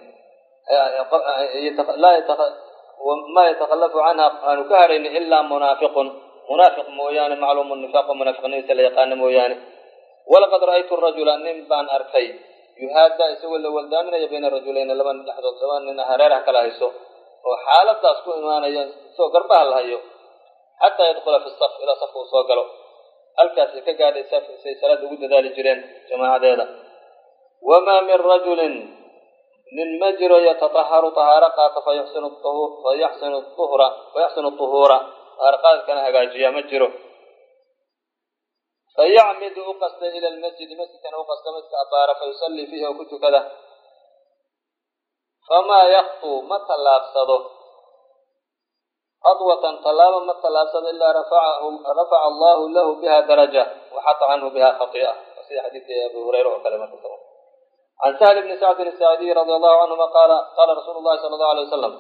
ma yatakhallafu canha aanu ka hadhaynin ilaa munaafiqun munaafiq mooyaane macluumu nifaaqo munaafiqnimisa la yaqaano mooyaane walaqad ra'aytu rajula nin baan arkay yuhaada isagoo la waldaaminaya bayna rajulayni laba nin dhexdood laba nin hareeraha kala hayso oo xaaladaas ku imaanaya isagoo garbaha la hayo xataa yadkhula fi saf ilaa safka uu soo galo halkaasay ka gaadhay say salaada ugu dadaali jireen jamaacadeeda wamaa min rajulin nin ma jiro yatataharu tahaaro qaata fayaxsinu uhra fayaxsinu uhuura tahaaro qaadkana hagaajiya ma jiro فيعمد أقصد إلى المسجد مسجد أقصد مسجد أبار فيصلي فيه وكنت كذا فما يخطو متى لابصده خطوة طلابا متى لابصده إلا رفعه رفع الله له بها درجة وحط عنه بها خطيئة. في حديث أبي هريرة وكلمة الصلاة. عن سهل بن سعد الساعدي رضي الله عنهما قال قال رسول الله صلى الله عليه وسلم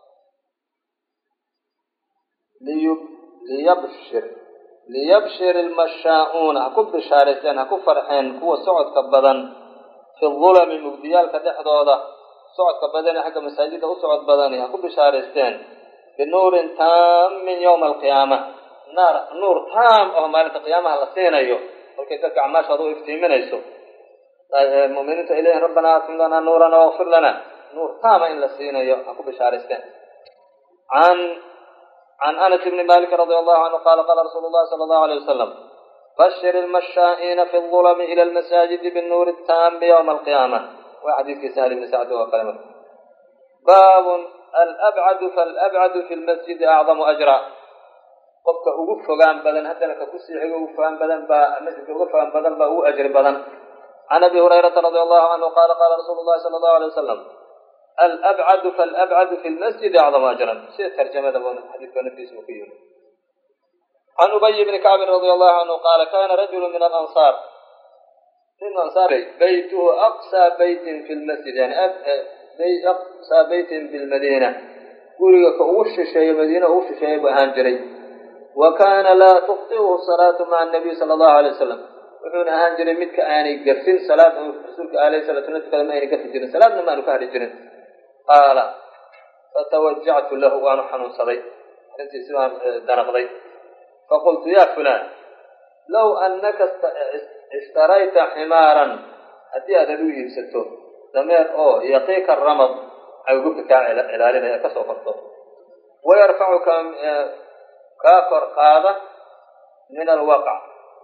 ليبشر ليبشر المشاؤون هكو بشارتين هكو فرحين هو سعد كبدن في الظلم مبديال كدحدودا سعد كبدن حق مساجد وسعد بدني هكو بشارتين بنور تام من يوم القيامة نار نور تام أو مالة القيامة لسينا أيوه ولكن تلك عماش هذو افتيمين يسو المؤمنين إليه ربنا آتم لنا نورنا واغفر لنا نور تام إن لسينا أيوه هكو بشارتين. عن عن أنس بن مالك رضي الله عنه قال قال رسول الله صلى الله عليه وسلم بشر المشائين في الظلم إلى المساجد بالنور التام بيوم القيامة. وحديث سهل بن سعد وكلمة. باب الأبعد فالأبعد في المسجد أعظم أجرا قفك أوقف عن بدن حتى لك كسي أوقف عن بدن با المسجد أوقف عن بدن با هو أجر بدن. عن أبي هريرة رضي الله عنه قال قال رسول الله صلى الله عليه وسلم الأبعد فالأبعد في المسجد أعظم أجرا. سير ترجمة الحديث النبي اسمه فيه. عن أبي بن كعب رضي الله عنه قال كان رجل من الأنصار من الأنصار بيته أقصى بيت في المسجد يعني بي أقصى بيت بالمدينة قولي كأوش شيء مدينة أوش شيء بهانجري وكان لا تخطئه الصلاة مع النبي صلى الله عليه وسلم وحين هانجري متك آني قرسين صلاة رسولك عليه الصلاة والسلام آني قرسين جرين صلاة ما نكهر جرين. قال فتوجعت له وأنا حنون صدي أنت سوى دنقضي فقلت يا فلان لو أنك اشتريت حمارا أدي أدلوه يبسطه دمير أو يقيك الرمض أو يقولك علالنا يكسو فرطه ويرفعك كافر قادة من الوقع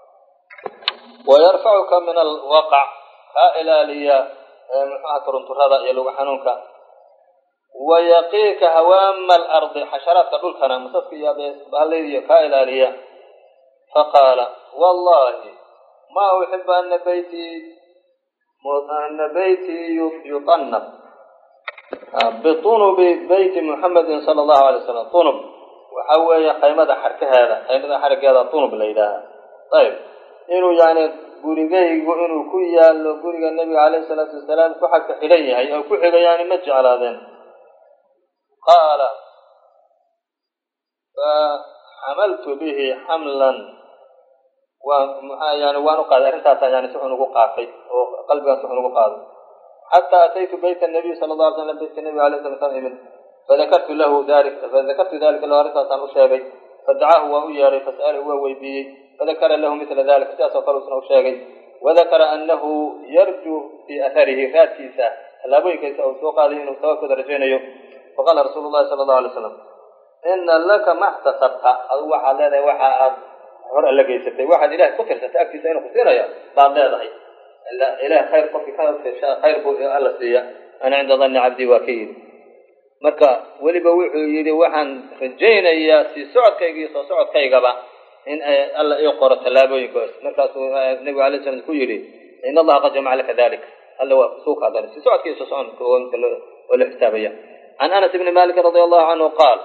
ويرفعك من الوقع هائلالية محاكر انترهضا يلوغ حنونك ويقيك هوام الأرض حشرات تقولكنا مصفية بهالليلية كائلالية. فقال والله ما أحب أن بيتي أن بيتي يطنب بطنب بيت محمد صلى الله عليه وسلم طنب وحوى قيمة حركة هذا قيمة حركة هذا طنب ليلها. طيب إنه يعني قريقي إنه كويا قريق النبي عليه الصلاة والسلام كحك إليه أو كحك يعني مجع على ذلك. قال فحملت به حملا ويعني وانا قال أنت يعني سحنه قاطي وقلبي سحنه قاطي حتى أتيت بيت النبي صلى الله عليه وسلم بيت النبي عليه الصلاة والسلام فذكرت له ذلك فذكرت ذلك الوارثة عن أشاقي فدعاه وأياري فسأله وويبي فذكر له مثل ذلك سياسة فرسنا أشاقي وذكر أنه يرجو في أثره فاتيسة لا بيك أو سوق هذه إنه توقف درجينه. فقال رسول الله صلى الله عليه وسلم إن لك ما احتسبت أو واحد هذا واحد هر الله جيسته واحد إله كثر تأكد إنه كثير يا بعض هذا هي إله خير قف خير خير بو الله سيا أنا عند ظن عبدي وكيل مركا ولي بوحي يدي وحن رجينا يا سي سعد كيجي سعد كيجبا إن الله يقرأ تلابه يقول مركا النبي عليه الصلاة والسلام يقول إن الله قد جمع لك ذلك هل هو سوق هذا سي سعد كيجي سعد والحسابية. عن أنس بن مالك رضي الله عنه قال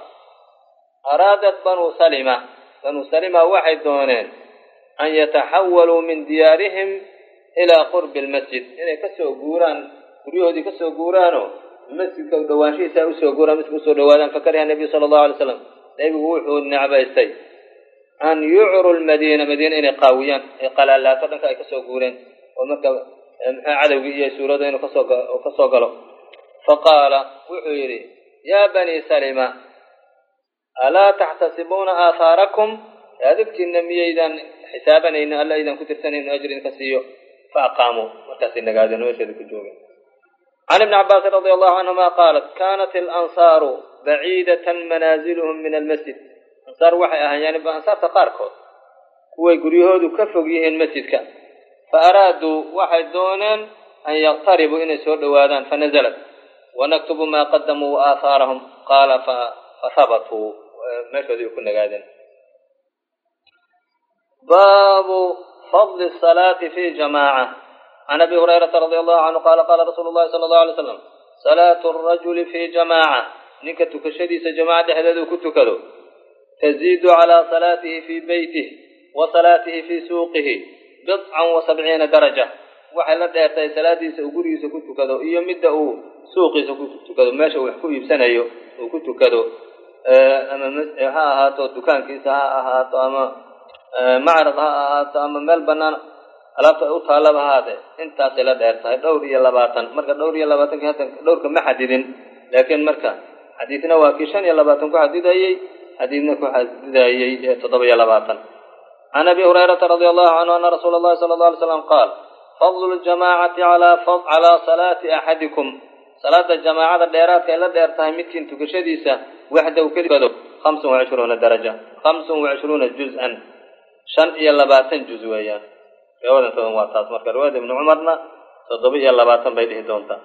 أرادت بنو سلمة بنو سلمة واحد دونين أن يتحولوا من ديارهم إلى قرب المسجد إن كسو قوران قريودي كسو قورانو المسجد كودوانشي سأسو قوران مسجد سو دوادان فكره النبي صلى الله عليه وسلم نبي وحو النعبة السي أن يعروا المدينة مدينة إن قاويا قال لا تدنك أي كسو قوران ومكا عدو يسورة إنه كسو قالوا. فقال وحيري يا بني سلمة ألا تحتسبون آثاركم هذبت النبي إذن حسابا إن ألا إذن كتر سنين أجر كسيو فأقاموا وتسين قادن ويسيدك الجوغ. عن ابن عباس رضي الله عنهما قالت كانت الأنصار بعيدة منازلهم من المسجد أنصار وحي يعني بأنصار تقاركوا هو يقول يهودوا كفوا المسجد كان فأرادوا واحد دونا أن يقتربوا إن يسور وادان فنزلت ونكتب ما قدموا وآثارهم قال فثبتوا ما شو ذي كنا قاعدين. باب فضل الصلاة في جماعة. عن أبي هريرة رضي الله عنه قال قال رسول الله صلى الله عليه وسلم صلاة الرجل في جماعة نك تكشديس جماعة حدث كتكدو تزيد على صلاته في بيته وصلاته في سوقه بضعا وسبعين درجة وحلا ديرتay salaadiisa uu gurigiisa ku tukado iyo midda uu suuqiisa ku tukado meesha wax ku iibsanayo uu ku tukado ama ha ahaato dukaankiisa ha ahaato ama macrad ha ahaato ama meel banaan alaabta u taalaba haade intaas la dheertahay dhowr iyo labaatan marka dhowr iyo labaatan ka hatan dhowrka ma xadidin laakiin marka xadiidna waa kii shan iyo labaatan ku xadidayay xadiidna ku xadidayay toddoba iyo labaatan. عن أبي هريرة رضي الله عنه أن رسول الله صلى الله عليه وسلم قال فضل الجماعة على فضل على صلاة أحدكم صلاة الجماعة ديرات كلا ديرتها متين تكشديسة وحده وكذا خمس وعشرون درجة خمس وعشرون جزءا شن يلا باتن جزويا يوم تقوم واتات مكر واد ابن عمرنا تضبي يلا باتن بيده دونتا.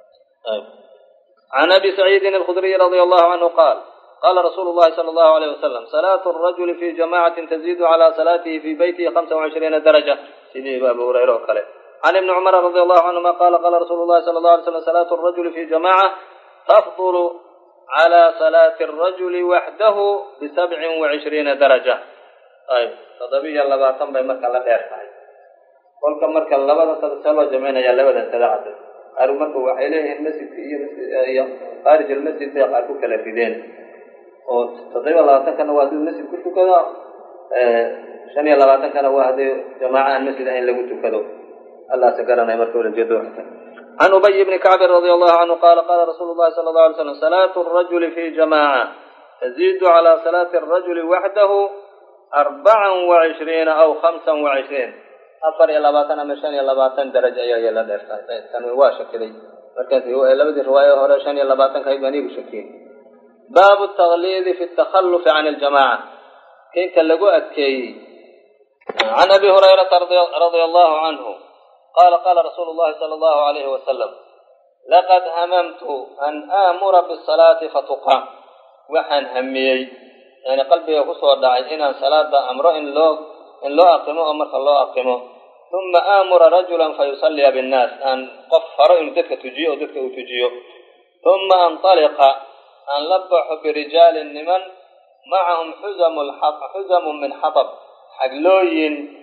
عن أبي سعيد الخدري رضي الله عنه قال قال رسول الله صلى الله عليه وسلم صلاة الرجل في جماعة تزيد على صلاته في بيته خمسة وعشرين درجة سيدي أبو هريرة وقال. عن ابن عمر رضي الله عنهما قال قال رسول الله صلى الله عليه وسلم صلاة الرجل في جماعة تفضل على صلاة الرجل وحده بسبع وعشرين درجة. طيب تضبي الله باتم بمرك الله يرفعه قل كمرك الله بدأ تسلوا جميعنا يا الله بدأ تدعته أرمك وحيله المسجد خارج المسجد يقعدوا كالفيدين وتضيب الله كان واحد المسجد كله كذا شن يلا بعدين كان واحد جماعة المسجد أين لقوا كذا الله سكرنا يمركوا الجدوع. عن أبي بن كعب رضي الله عنه قال قال رسول الله صلى الله عليه وسلم صلاة الرجل في جماعة تزيد على صلاة الرجل وحده أربعا وعشرين أو خمسا وعشرين أفر يلا بعدين مشان يلا بعدين درجة يلا درجة كانوا واشك كذي مركز هو يلا بدي رواية هذا شان يلا بعدين كيف بني بشكين. باب التغليظ في التخلف عن الجماعة كيف لقوا أكي. عن أبي هريرة رضي الله عنه قال قال رسول الله صلى الله عليه وسلم لقد هممت أن آمر بالصلاة فتقام وحن هميي يعني قلبي يخصر داعي إن صلاة أمر إن لو إن لو أقيمه أمر الله أقيمه ثم آمر رجلا فيصلي بالناس أن قفر إن ذلك تجيء وذلك تجيء ثم أنطلق أن لبح برجال النمن معهم حزم الحط حزم من حطب حقلوين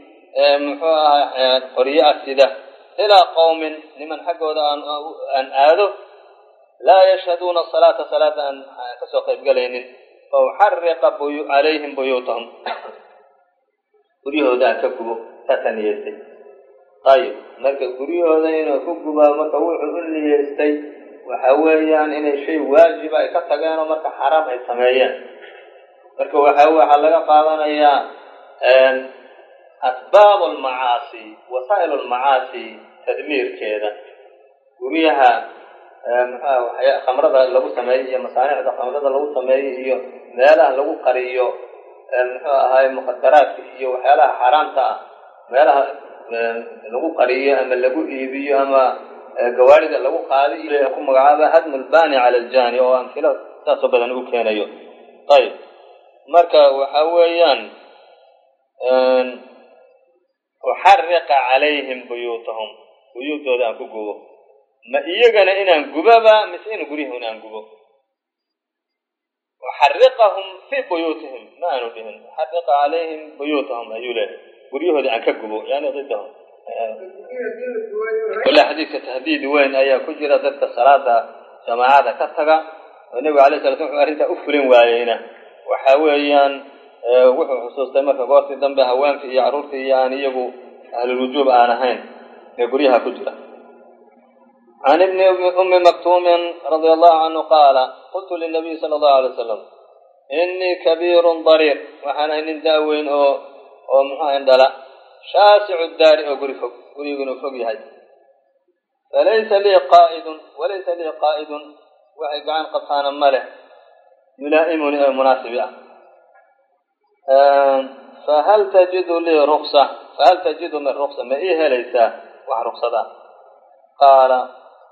قرية السدة إلى قوم لمن حقوا أن آذوا لا يشهدون الصلاة صلاة أن تسوق بقلين فحرق بيو عليهم بيوتهم قريه ذا كبه تتنيستي. طيب مركز قريه ذا ينكبه مطوع اللي يستي وحويان إن شيء واجب أي كتجان ومرك حرام أي سمايان مرك وحوي حلقة قاضنا يا أسباب المعاصي وسائل المعاصي تدمير كذا وريها خمرة لو سماية مصانع خمرة لو سماية مالها لو قرية هاي مخدرات هي وحالها حرام تا مالها لو قرية أما لو إيبية أما جوارد لو قاضي يكون مجابه هدم الباني على الجاني أو أمثلة تصبر أن أكون يو. طيب مركا وحويان وحرق عليهم بيوتهم بيوت هذا كجوه ما يجنا إن أنجبابا مثل نقوليه هنا أنجبوا وحرقهم في بيوتهم ما نقولهم حرق عليهم بيوتهم أيوله قوليه هذا أنك جبوا يعني ضدهم ولا حديث تهديد وين أي كجرة ضد الصلاة جماعة كتجا والنبي عليه الصلاة والسلام أريد أفرم وعلينا وحاوليان وحو حصوص تمك قوات ذنب هوان في عرورتي يعني يبو أهل الوجوب أنا هين يقوليها كجرة. عن ابن أم مكتوم رضي الله عنه قال قلت للنبي صلى الله عليه وسلم إني كبير ضرير وحنا إن داوين أو أو محاين دلا شاسع الدار أو قريفك قريبنا فوقي هاي فليس لي قائد وليس لي قائد وحي قعان قطعانا ماله يلائمني مناسبة فهل تجد لي رخصة فهل تجد من رخصة ما إيه ليس وحرخصة قال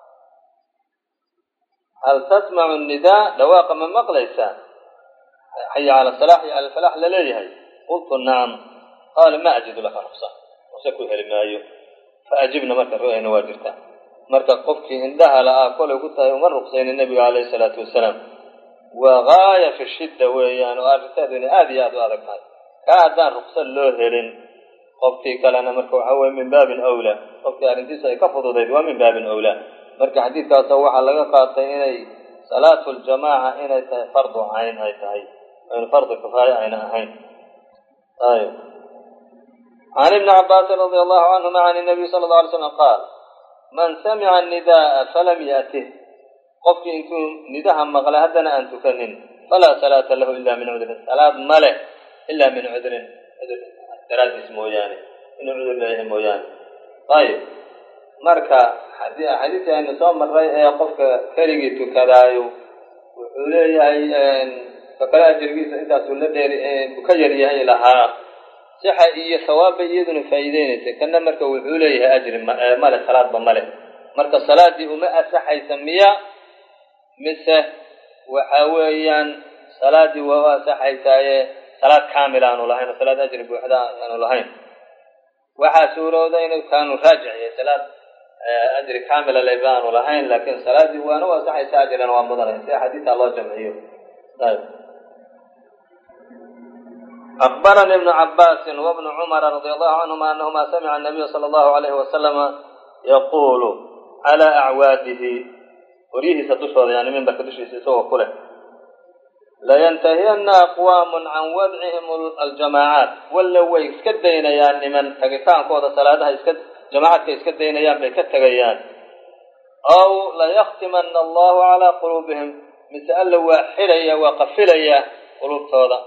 هل تسمع النداء دواق من مقليس حي على الصلاح على الفلاح لليه قلت نعم قال ما أجد لك رخصة ruqsa ku heli maayo faajibna marka ru'ayna waa jirta marka qofkii indhaha la-aa kolay ku tahay uma ruqsaynin nabiga calayhi salaatu wasalaam waa gaaya fi shidda weeyaan oo arrinteedu inay aada iyo aada u adag tahay kaa haddaan ruqsa loo helin qofkii kalena marka waxa weye min baabin awlaa qofkii arrintiisa ay ka fududayd waa min baabin awlaa marka xadiidkaasa waxaa laga qaatay inay salaatu ljamaaca inay tahay fardu cayn ay tahay in fardu kifaaya ayna ahayn ayb can ibni cabaasin radia allahu canhuma can nabiy sala alla alay slam qaal man samica nidaaa falam yaatih qofkii intuu nidaha maqlay haddana aan tukanin falaa salaata lahu ila min cudrin salaad ma leh ilaa min cudrin cudur daraadiis mooyaane inuu cudur leeyahay mooyaane ayib marka haddii axaadiistii aynu soo marray ee qofka keligii tukadaayo wuxuu leeyahay kakale ajirgiisa intaasuu la dheeri buu ka yar yahay lahaa sixa iyo hawaabba iyaduna faa'iideynaysa kana marka wuxuu leeyahay ajri male salaadba male marka salaadii uma asaxaysa miya mise waxa weeyaan salaadii waa u asaxaysaaye salaad kaamil aanu lahayn oo salaad ajri buuxda aanu lahayn waxaa suurooda inuu kaanu raajixiyo salaad ajri kaamila leh baanu lahayn laakiin salaadii waana u asaxaysa ajrina waa mudanay si xadiidka loo jamciyo ayb أخبرني ابن عباس وابن عمر رضي الله عنهما أنهما سمع النبي صلى الله عليه وسلم يقول على أعواده وريه ستشهر يعني من بكدش يسوه كله لينتهين أقوام عن وضعهم الجماعات ولو يسكدين يعني من تقطان قوة صلاة يسكد جماعات يسكدين يعني بكتغيان أو ليختمن الله على قلوبهم مثل واحدة وقفلية قلوب صلاة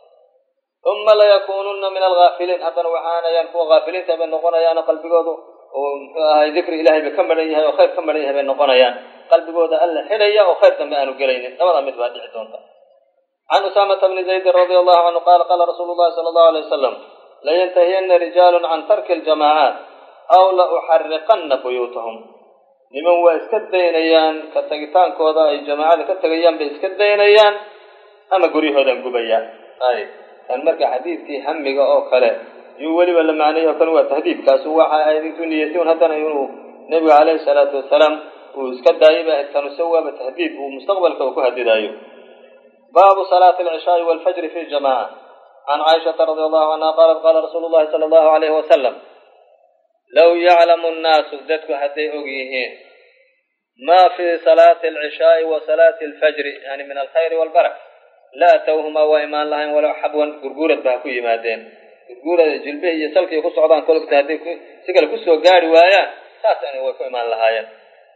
ثم لا يكونون من الغافلين أبن وحانا ينكون غافلين تبن نقنيان قلبي قوضو وهي ذكر إلهي بكمريها وخير كمريها بين نقنيان قلبي قوضو ألا حليا وخير تنبأنوا قلينين أولا مثل هذه عدونتا عن أسامة بن زيد رضي الله عنه قال قال رسول الله صلى الله عليه وسلم لا ينتهين رجال عن ترك الجماعات أو لأحرقن بيوتهم لمن هو اسكدينيان كتغتان كوضا أي جماعات كتغيان باسكدينيان أما قريه هذا قبيا أي kan marka xadiidkii hamiga oo kale yuu weliba la macnayo kan waa tahdiid kaas waxa ay intuu niyeysan haddana inuu nabiga calayhi salaatu wasalaam uu iska daayay tan sawaba tahdiid uu mustaqbalka ku hadidayo baabu salaat al-isha wal fajr fi jamaa an aisha radhiyallahu anha qalat qala rasulullah sallallahu alayhi wa sallam law ya'lamu an-nas dadku haday ogyihiin ma fi salat al-isha wa salat al-fajr yani min al-khair wal barakah لا توهما وإيمان لهن ولا حبوا غرغورة باكو يمادين غرغورة جلبه يسلك يقص عضان كل تهديك سجل كسو قاري وياه ساتني وكو إيمان لهاين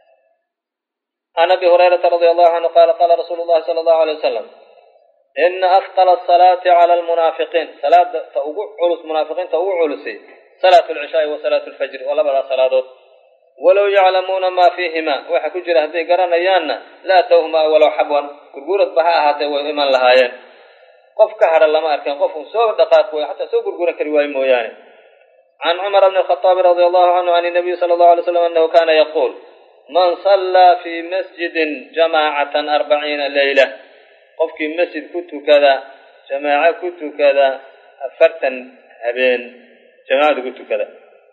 عن أبي هريرة رضي الله عنه قال قال رسول الله صلى الله عليه وسلم إن أثقل الصلاة على المنافقين صلاة تأوقع علس منافقين تأوقع علسي صلاة العشاء وصلاة الفجر ولا بلا صلاة ولو يعلمون ما فيهما وحكو جرى هذي قرن يانا لا توهما ولو حبوا غرغورة بها هاتي وإيمان لهاين قف كهر لما أركان قف سوء دقات وحتى سوء غرغورة كرواي موياني عن عمر بن الخطاب رضي الله عنه عن النبي صلى الله عليه وسلم أنه كان يقول من صلى في مسجد جماعة أربعين ليلة قف في مسجد كنت كذا جماعة كنت كذا أفرتا هبين جماعة كنت كذا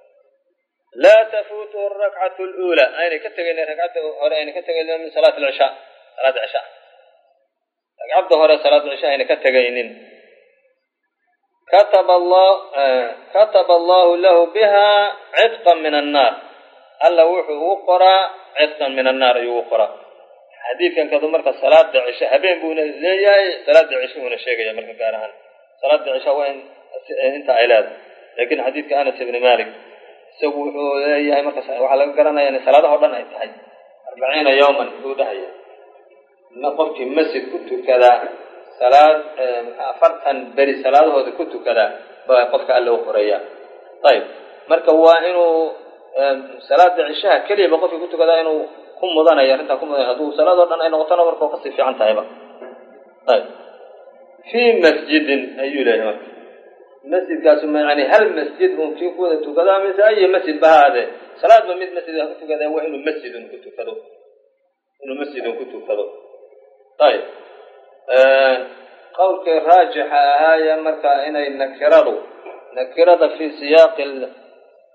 لا تفوته الركعة الأولى أين كتجينا ركعة أين كتجينا من صلاة العشاء صلاة العشاء ركعة هورا صلاة العشاء أين كتجينين كتب الله آه كتب الله له بها عتقا من النار الله وحو وقرا عتقا من النار يوقرا حديث كان كذا مركز صلاة العشاء هبين بونا ليه صلاة العشاء هنا شيء يا مركز كارهان صلاة العشاء وين انت علاج لكن حديث كأنس بن مالك سووا يا مركز وعلى قرنا يعني صلاة هردنا يتحي أربعين يوما بودها نقف في مسجد كنت كذا صلاة فرتا بري صلاة هذا كنت كذا بقف الله قرية طيب مركز وإنه صلاة العشاء كلي بقف كنت كذا إنه كم مضانا يا ريت كم هذو صلاة هردنا إنه وطنا مركز قصي في عن تايبة طيب في مسجد أيوة يا مركز مسجد كاسم يعني هل مسجد في قوة كذا مثل أي مسجد بهذا صلاة بمثل مسجد كنت كذا وإنه مسجد كنت كذا إنه مسجد كنت كذا طيب آه قولك راجح هاي مركا إن النكرة نكرة في سياق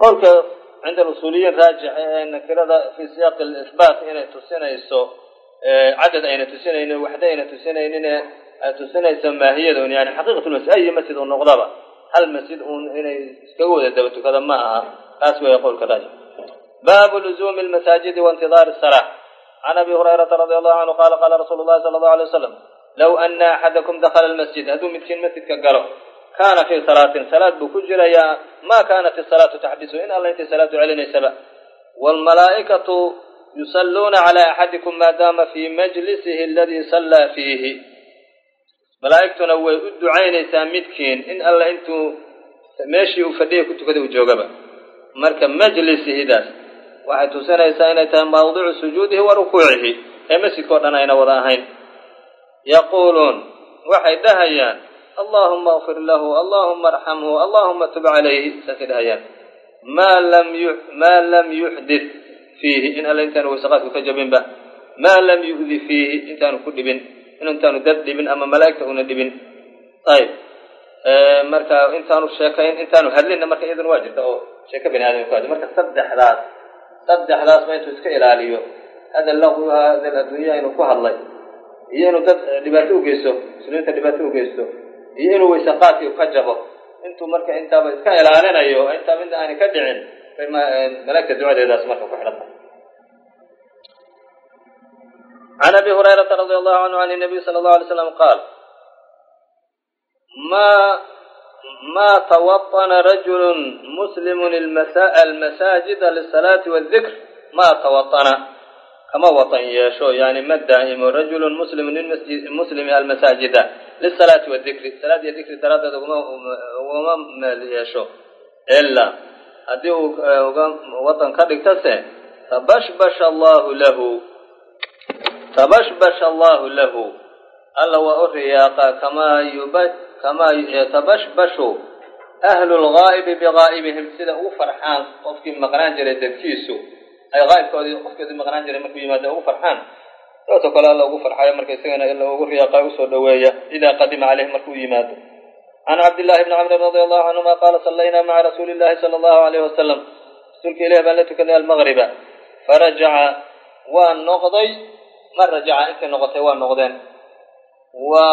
qowlka cinda alusuuliyiin raajix ee nakirada fi siyaaq alisbaat inay tusinayso cadad ayna tusinaynin waxda ayna tusinaynin ay tusinayso maahiyada un yani xaqiiqatu lmasjid ay masjid uu noqdaba hal masjid uun inay iskaga wada daba tukada ma aha taas weeye qowlka raajix baabu luzuumi almasaajidi waintidaari asalaa can abi hurayrata radi allahu canhu qaala qaala rasuulu llahi sala allahu alay wasalam low ana axadakum dakhala almasjid hadduu midkiin masjidka galo kaana fii salaatin salaad buu ku jirayaa maa kaanat isalaatu taxbisu in alla intay salaadu celinaysaba waalmalaa'ikatu yusalluuna calaa axadikum maadaama fii majlisihi aladii sallaa fiihi malaa'igtuna way u ducaynaysaa midkiin in alla intuu meeshii uu fadhiya ku tukaday uu joogaba marka majlisihidaas waxay tusinaysaa inay tahay mawdicu sujuudihi wa rukuucihi ee masjidka o dhan ayna wada ahayn yaquuluun waxay dhahayaan allahuma اغfir lahu allahuma arxamhu allahuma tub calayhi saasay dhahayaan maa lam maa lam yuxdith fiihi in alla intaanu waysaqaadku ka jabinba maa lam yu'di fiihi intaanu ku dhibin intaanu dad dhibin ama malaa'igta una dhibin ayb marka intaanu sheekayn intaanu hadlinna marka iyaduna waa jirta oo sheeko bini aadam ku hadli marka saddexdaas saddexdaas ma intuu iska ilaaliyo hadal lahu hadal adduunya inuu ku hadlay iyo inuu dad dhibaato u geysto muslimiinta dhibaato u geysto iyo inuu waysaqaadkii ka jabo intuu marka intaaba iska ilaalinayo intaa midna aanay ka dhicin malaa'igta ducadeedaas marka ku xidhan can abi hurayrata radi allahu canhu can nabiy sala allahu alay slam qaal ma ma tawaطana rajulu muslimun almasaajida lisalaati wadikr ma tawaطana kama watan yeesho yani ma daa'imo rajulun muslimun muslimi almasaajida lisalaati wadikri salaad iyo dikri daraaddeed ugama meel yeesho ilaa haddii uu uga watan ka dhigtase tabashbasha allahu lahu tabashbasha allahu lahu alla waa u riyaaqa kamaa yuba kamaa tabashbashu ahlu lgaa'ibi bigaa'ibihim sida ugu farxaan qofkii maqnaan jiray dadkiisu ay qaa'ibkoodii qofkeedii maqnaan jiray markuu yimaado ugu farxaan saasoo kale alla ugu farxayo marka isagana ila ugu riyaaqa usoo dhoweeya idaa qadima caleyh markuu yimaado can cabdillahi bni camrin radi allahu canhuma qaala sallaynaa maca rasuuli llahi sala allahu alayhi wasalam rasuulka ilahi baan la tukanay almaqriba farajaca waa noqday ma rajaca intay noqotay waa noqdeen wa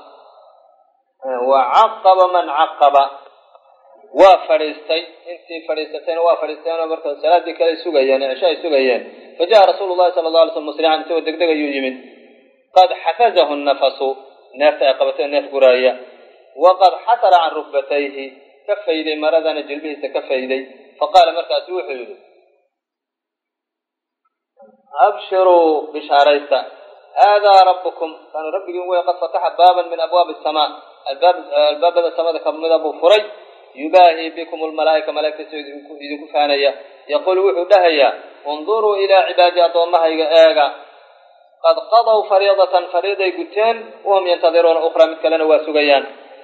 wa caqaba man caqaba waa fadhiistay intii fadhiisatayna waa fadhiisteenoo marka salaadii kale sugayeen cisho ay sugayeen fajaءa rasuulu llahi sala allahu alay slam musrican isagoo degdeg ayuu yimid qad xafazahu nafasu neefta ay qabatay neef guraaya waqad xasara can rukbatayhi ka fayday maradana jilbihiisa ka fayday faqaala markaasu wuxuu yidhi abshiruu bishaaraysta haadaa rabbukum kaanu rabbigiin wey qad fataxa baaban min abwaabi asamaa albaabada samada kamida buu furay yubaahi bikum almalaa'ika malaa'igta idinku faanaya yaquulu wuxuu dhahayaa unduruu ilaa cibaadi addoommahayga eega qad qadaw fariidatan fariiday guteen wahum yantadiruuna ukhraa mid kalena waa sugayaan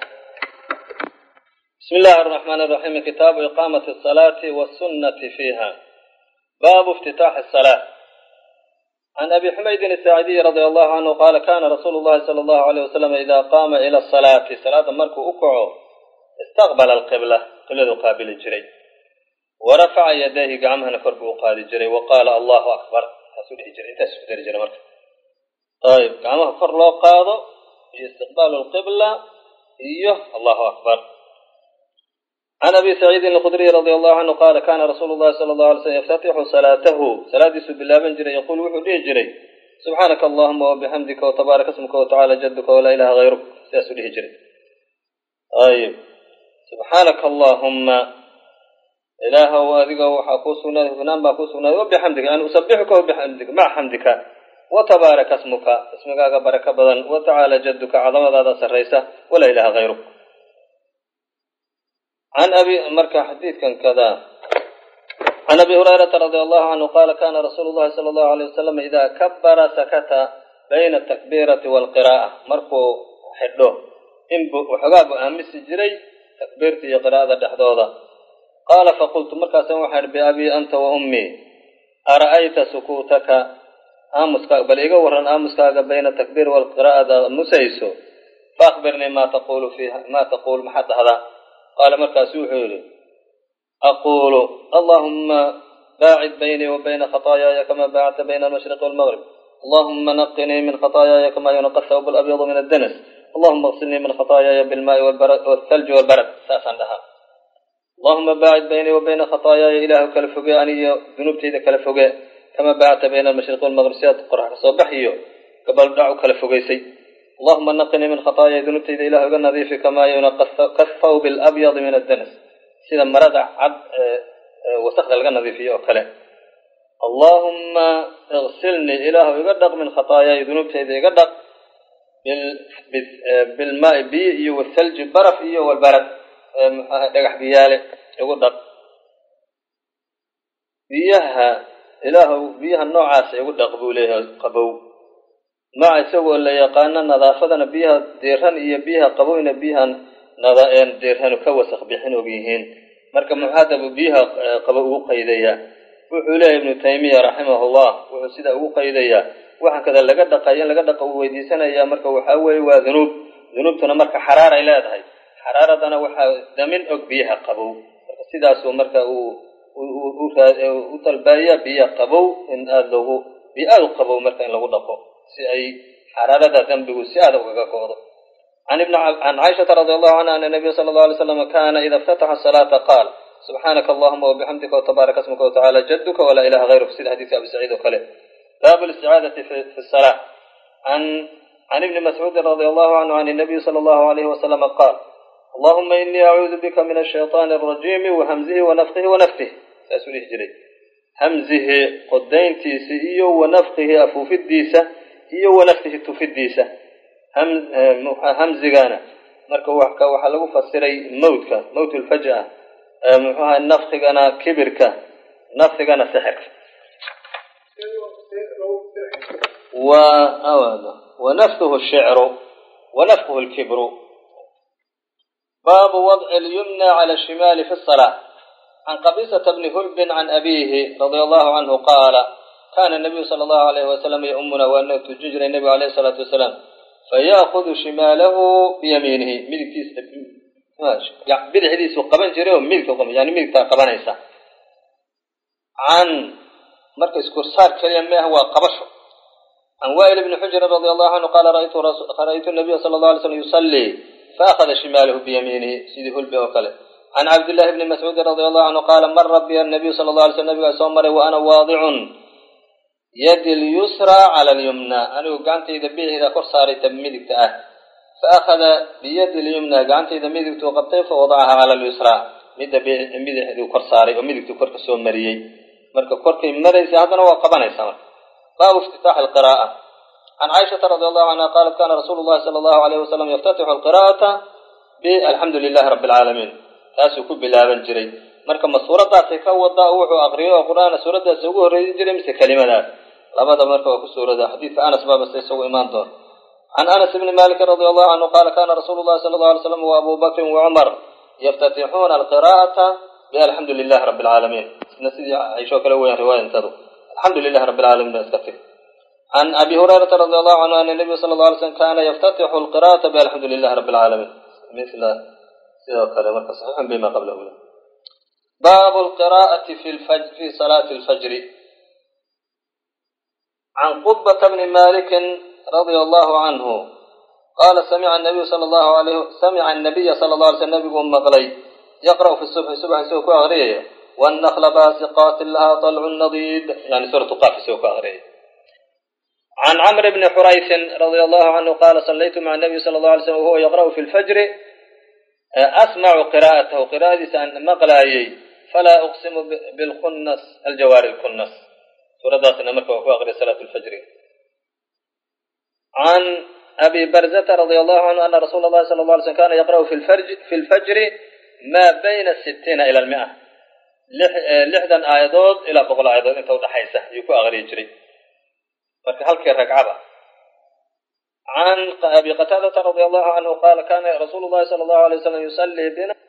bismi illaahi araxmaani araxiim kitaabu iqaamati asalaati wasunnati fiiha baabu iftitaaxi asalaa can abi xumaydin asaacidiyi radia allahu canhu qaala kana rasuulu llahi sala allahu alayh wasalam ida qaama ila asalaati salaada markuu u kaco istaqbala alqibla qibladuu qaabili jiray warafaca yadayhi gacmahana kor buu u qaadi jiray wa qaala allahu akbar taasuu dhihi jiray intaas isku dari jiray marka ayib gacmaha kor loo qaado iyo istiqbaalu alqibla iyo allahu akbar can abi saciidin alkhudriy radi allahu canhu qaala kana rasuulu llahi sala allahu alay slm yaftatixu salaatahu salaadiisuu bilaaban jiray yaquul wuxuu dhihi jiray subxaanaka allahuma wabixamdika watabaaraka smuka watacala jaduka walaa ilaha hayruk sidaasuu dhihi jiray ayib subxaanaka allahuma ilaahow adiga waxaa kuu sugnaaday hufnaan baa kuu sugnaaday wabixamdika yani usabixuka wabixamdika maca xamdika watabaaraka smuka ismigaaga baraka badan watacaala jaduka cadamadaada sarraysa walaa ilaha hayruk can abi marka xadiidkan kada can abi hurayrata radi allahu canhu qaala kana rasuulu llahi sala allahu alayh wasalam idaa kabara sakata bayna atakbiirati waalqiraa'a markuu xidho inbu waxoogaa buu aamisi jiray takbiirta iyo qiraa'ada dhexdooda qaala faqultu markaasan waxaan idhi biabii anta wa ummii ara'ayta sukuutaka aamuskaaga bal iga warran aamuskaaga bayna takbiir waalqiraa'ada musayso faakbirnii maa taqulu fiiha maa taquul maxaad dhahdaa qaala markaasu wuxuu yidhi أقول اللهم باعد بيني وبين خطاياي كما باعدت بين المشرق والمغرب، اللهم نقني من خطاياي كما ينقى الثوب الأبيض من الدنس، اللهم اغسلني من خطاياي بالماء والثلج والبرد. ساسا لها اللهم باعد بيني وبين خطاياي إله كلا فوقي أني ذنوبتي كلا فوقي كما باعدت بين المشرق والمغرب سياد قرح صباحيو قبل دعو كلا فوقي سي. اللهم نقني من خطاياي ذنوبتي إله النظيف كما ينقى الثوب الأبيض من الدنس، سيدا مرض عد وسخ لغا نظيفيه وكله. اللهم اغسلني إله يقدق من خطاياي ذنوبتي يقدق بالماء بي والثلج برف والبرد دغح بياله يقدق بيها إله بيها النوعاس يقدق بوليه قبو مع سوى اللي يقانا نظافتنا بيها ديرهن إيا بيها قبوين بيها نظائن ديرهن كوسخ بيحن وبيهين marka muxaadab biyaha qaba ugu qaydaya. Wuxuu leeyahay ibn Taymiyyah rahimahullah wuxuu sida ugu qaydaya waxaan kada laga dhaqay in laga dhaqo weydiisanaya marka waxa weey waa dhunuub dhunuubtuna marka xaraar ay leedahay xaraaradana waxa damin og biyaha qabow marka sidaas oo marka uu uu talbaaya biyaha qabow in aad lagu biyaha qabow marka in lagu dhaqo si ay xaraarada dambigu si aad uga go'do. عن ابن عن عائشة رضي الله عنها أن النبي صلى الله عليه وسلم كان إذا افتتح الصلاة قال سبحانك اللهم وبحمدك وتبارك اسمك وتعالى جدك ولا إله غيرك. في حديث أبي سعيد وكله. باب الاستعاذة في الصلاة. عن عن ابن مسعود رضي الله عنه عن النبي صلى الله عليه وسلم قال اللهم إني أعوذ بك من الشيطان الرجيم وهمزه ونفخه ونفثه. سأسوليه جري همزه قدين تيسي ونفخه أفوف الديسة ونفثه تفي الديسة. همزغانا marka waxa waxa lagu fasiray mawdka mawtul fajaa muxaa nafqigana kibirka nafqigana sixirka wa awada wa nafsuhu ash-shi'ru wa nafsuhu al-kibru. باب وضع اليمنى على الشمال في الصلاة. عن قبيصة بن هلب عن أبيه رضي الله عنه قال كان النبي صلى الله عليه وسلم يؤمنا وأنه تججر النبي عليه الصلاة والسلام فيأخذ شماله بيمينه ملكيس ماشي يعني بدي حديث وقبن جريه ملك وقبن يعني ملك قبنيسا. عن مركز كرسار كلام ما هو قبشه. عن وائل بن حجر رضي الله عنه قال رأيت رسول رأيت النبي صلى الله عليه وسلم يصلي فأخذ شماله بيمينه سيدي هلبه وكله. عن عبد الله بن مسعود رضي الله عنه قال مر بي النبي صلى الله عليه وسلم صومر وأنا واضع يد اليسرى على اليمنى أنا قعنت إذا بيه إذا كرساري تميدك تأه فأخذ بيد اليمنى قعنت إذا ميدك توقبته فوضعها على اليسرى ميد بيه ميد إذا كرساري وميدك تكرك سوى مريي مركب كرك مريسي هذا هو قبنا يسمى. باب افتتاح القراءة. عن عائشة رضي الله عنها قالت كان رسول الله صلى الله عليه وسلم يفتتح القراءة بالحمد لله رب العالمين تاسو كب لا بنجري مركب مسورة تاسي كوضا وحو أقريه القرآن سورة تاسي وحو جري مثل كلمات لابد مركب كسورة حديث أنس باب السيسو إيمان دور. عن أنس بن مالك رضي الله عنه قال كان رسول الله صلى الله عليه وسلم وأبو بكر وعمر يفتتحون القراءة بالحمد لله رب العالمين. نسيدي عيشوك الأول رواية انتظروا الحمد لله رب العالمين استفتح. عن أبي هريرة رضي الله عنه أن النبي صلى الله عليه وسلم كان يفتتح القراءة بالحمد لله رب العالمين مثل سيدة كلمة صحيحا بما قبله. باب القراءة في الفجر في صلاة الفجر. عن قطبة بن مالك رضي الله عنه قال سمع النبي صلى الله عليه سمع النبي صلى الله عليه وسلم يقول مغلي يقرأ في الصبح الصبح سوق أغريه والنخل باسقات لها طلع نضيد يعني سورة قاف سوق أغريه. عن عمرو بن حريث رضي الله عنه قال صليت مع النبي صلى الله عليه وسلم وهو يقرأ في الفجر أسمع قراءته قراءة مقلاي فلا أقسم بالخنس الجوار الكنس سورة داخل نمك وهو أغري صلاة الفجر. عن أبي برزة رضي الله عنه أن رسول الله صلى الله عليه وسلم كان يقرأ في الفجر في الفجر ما بين الستين إلى المئة لحدا آيضود إلى بقول آيضود انت وضحيسة يكو أغري يجري فهلك الركعة. عن أبي قتادة رضي الله عنه قال كان رسول الله صلى الله عليه وسلم يصلي بنا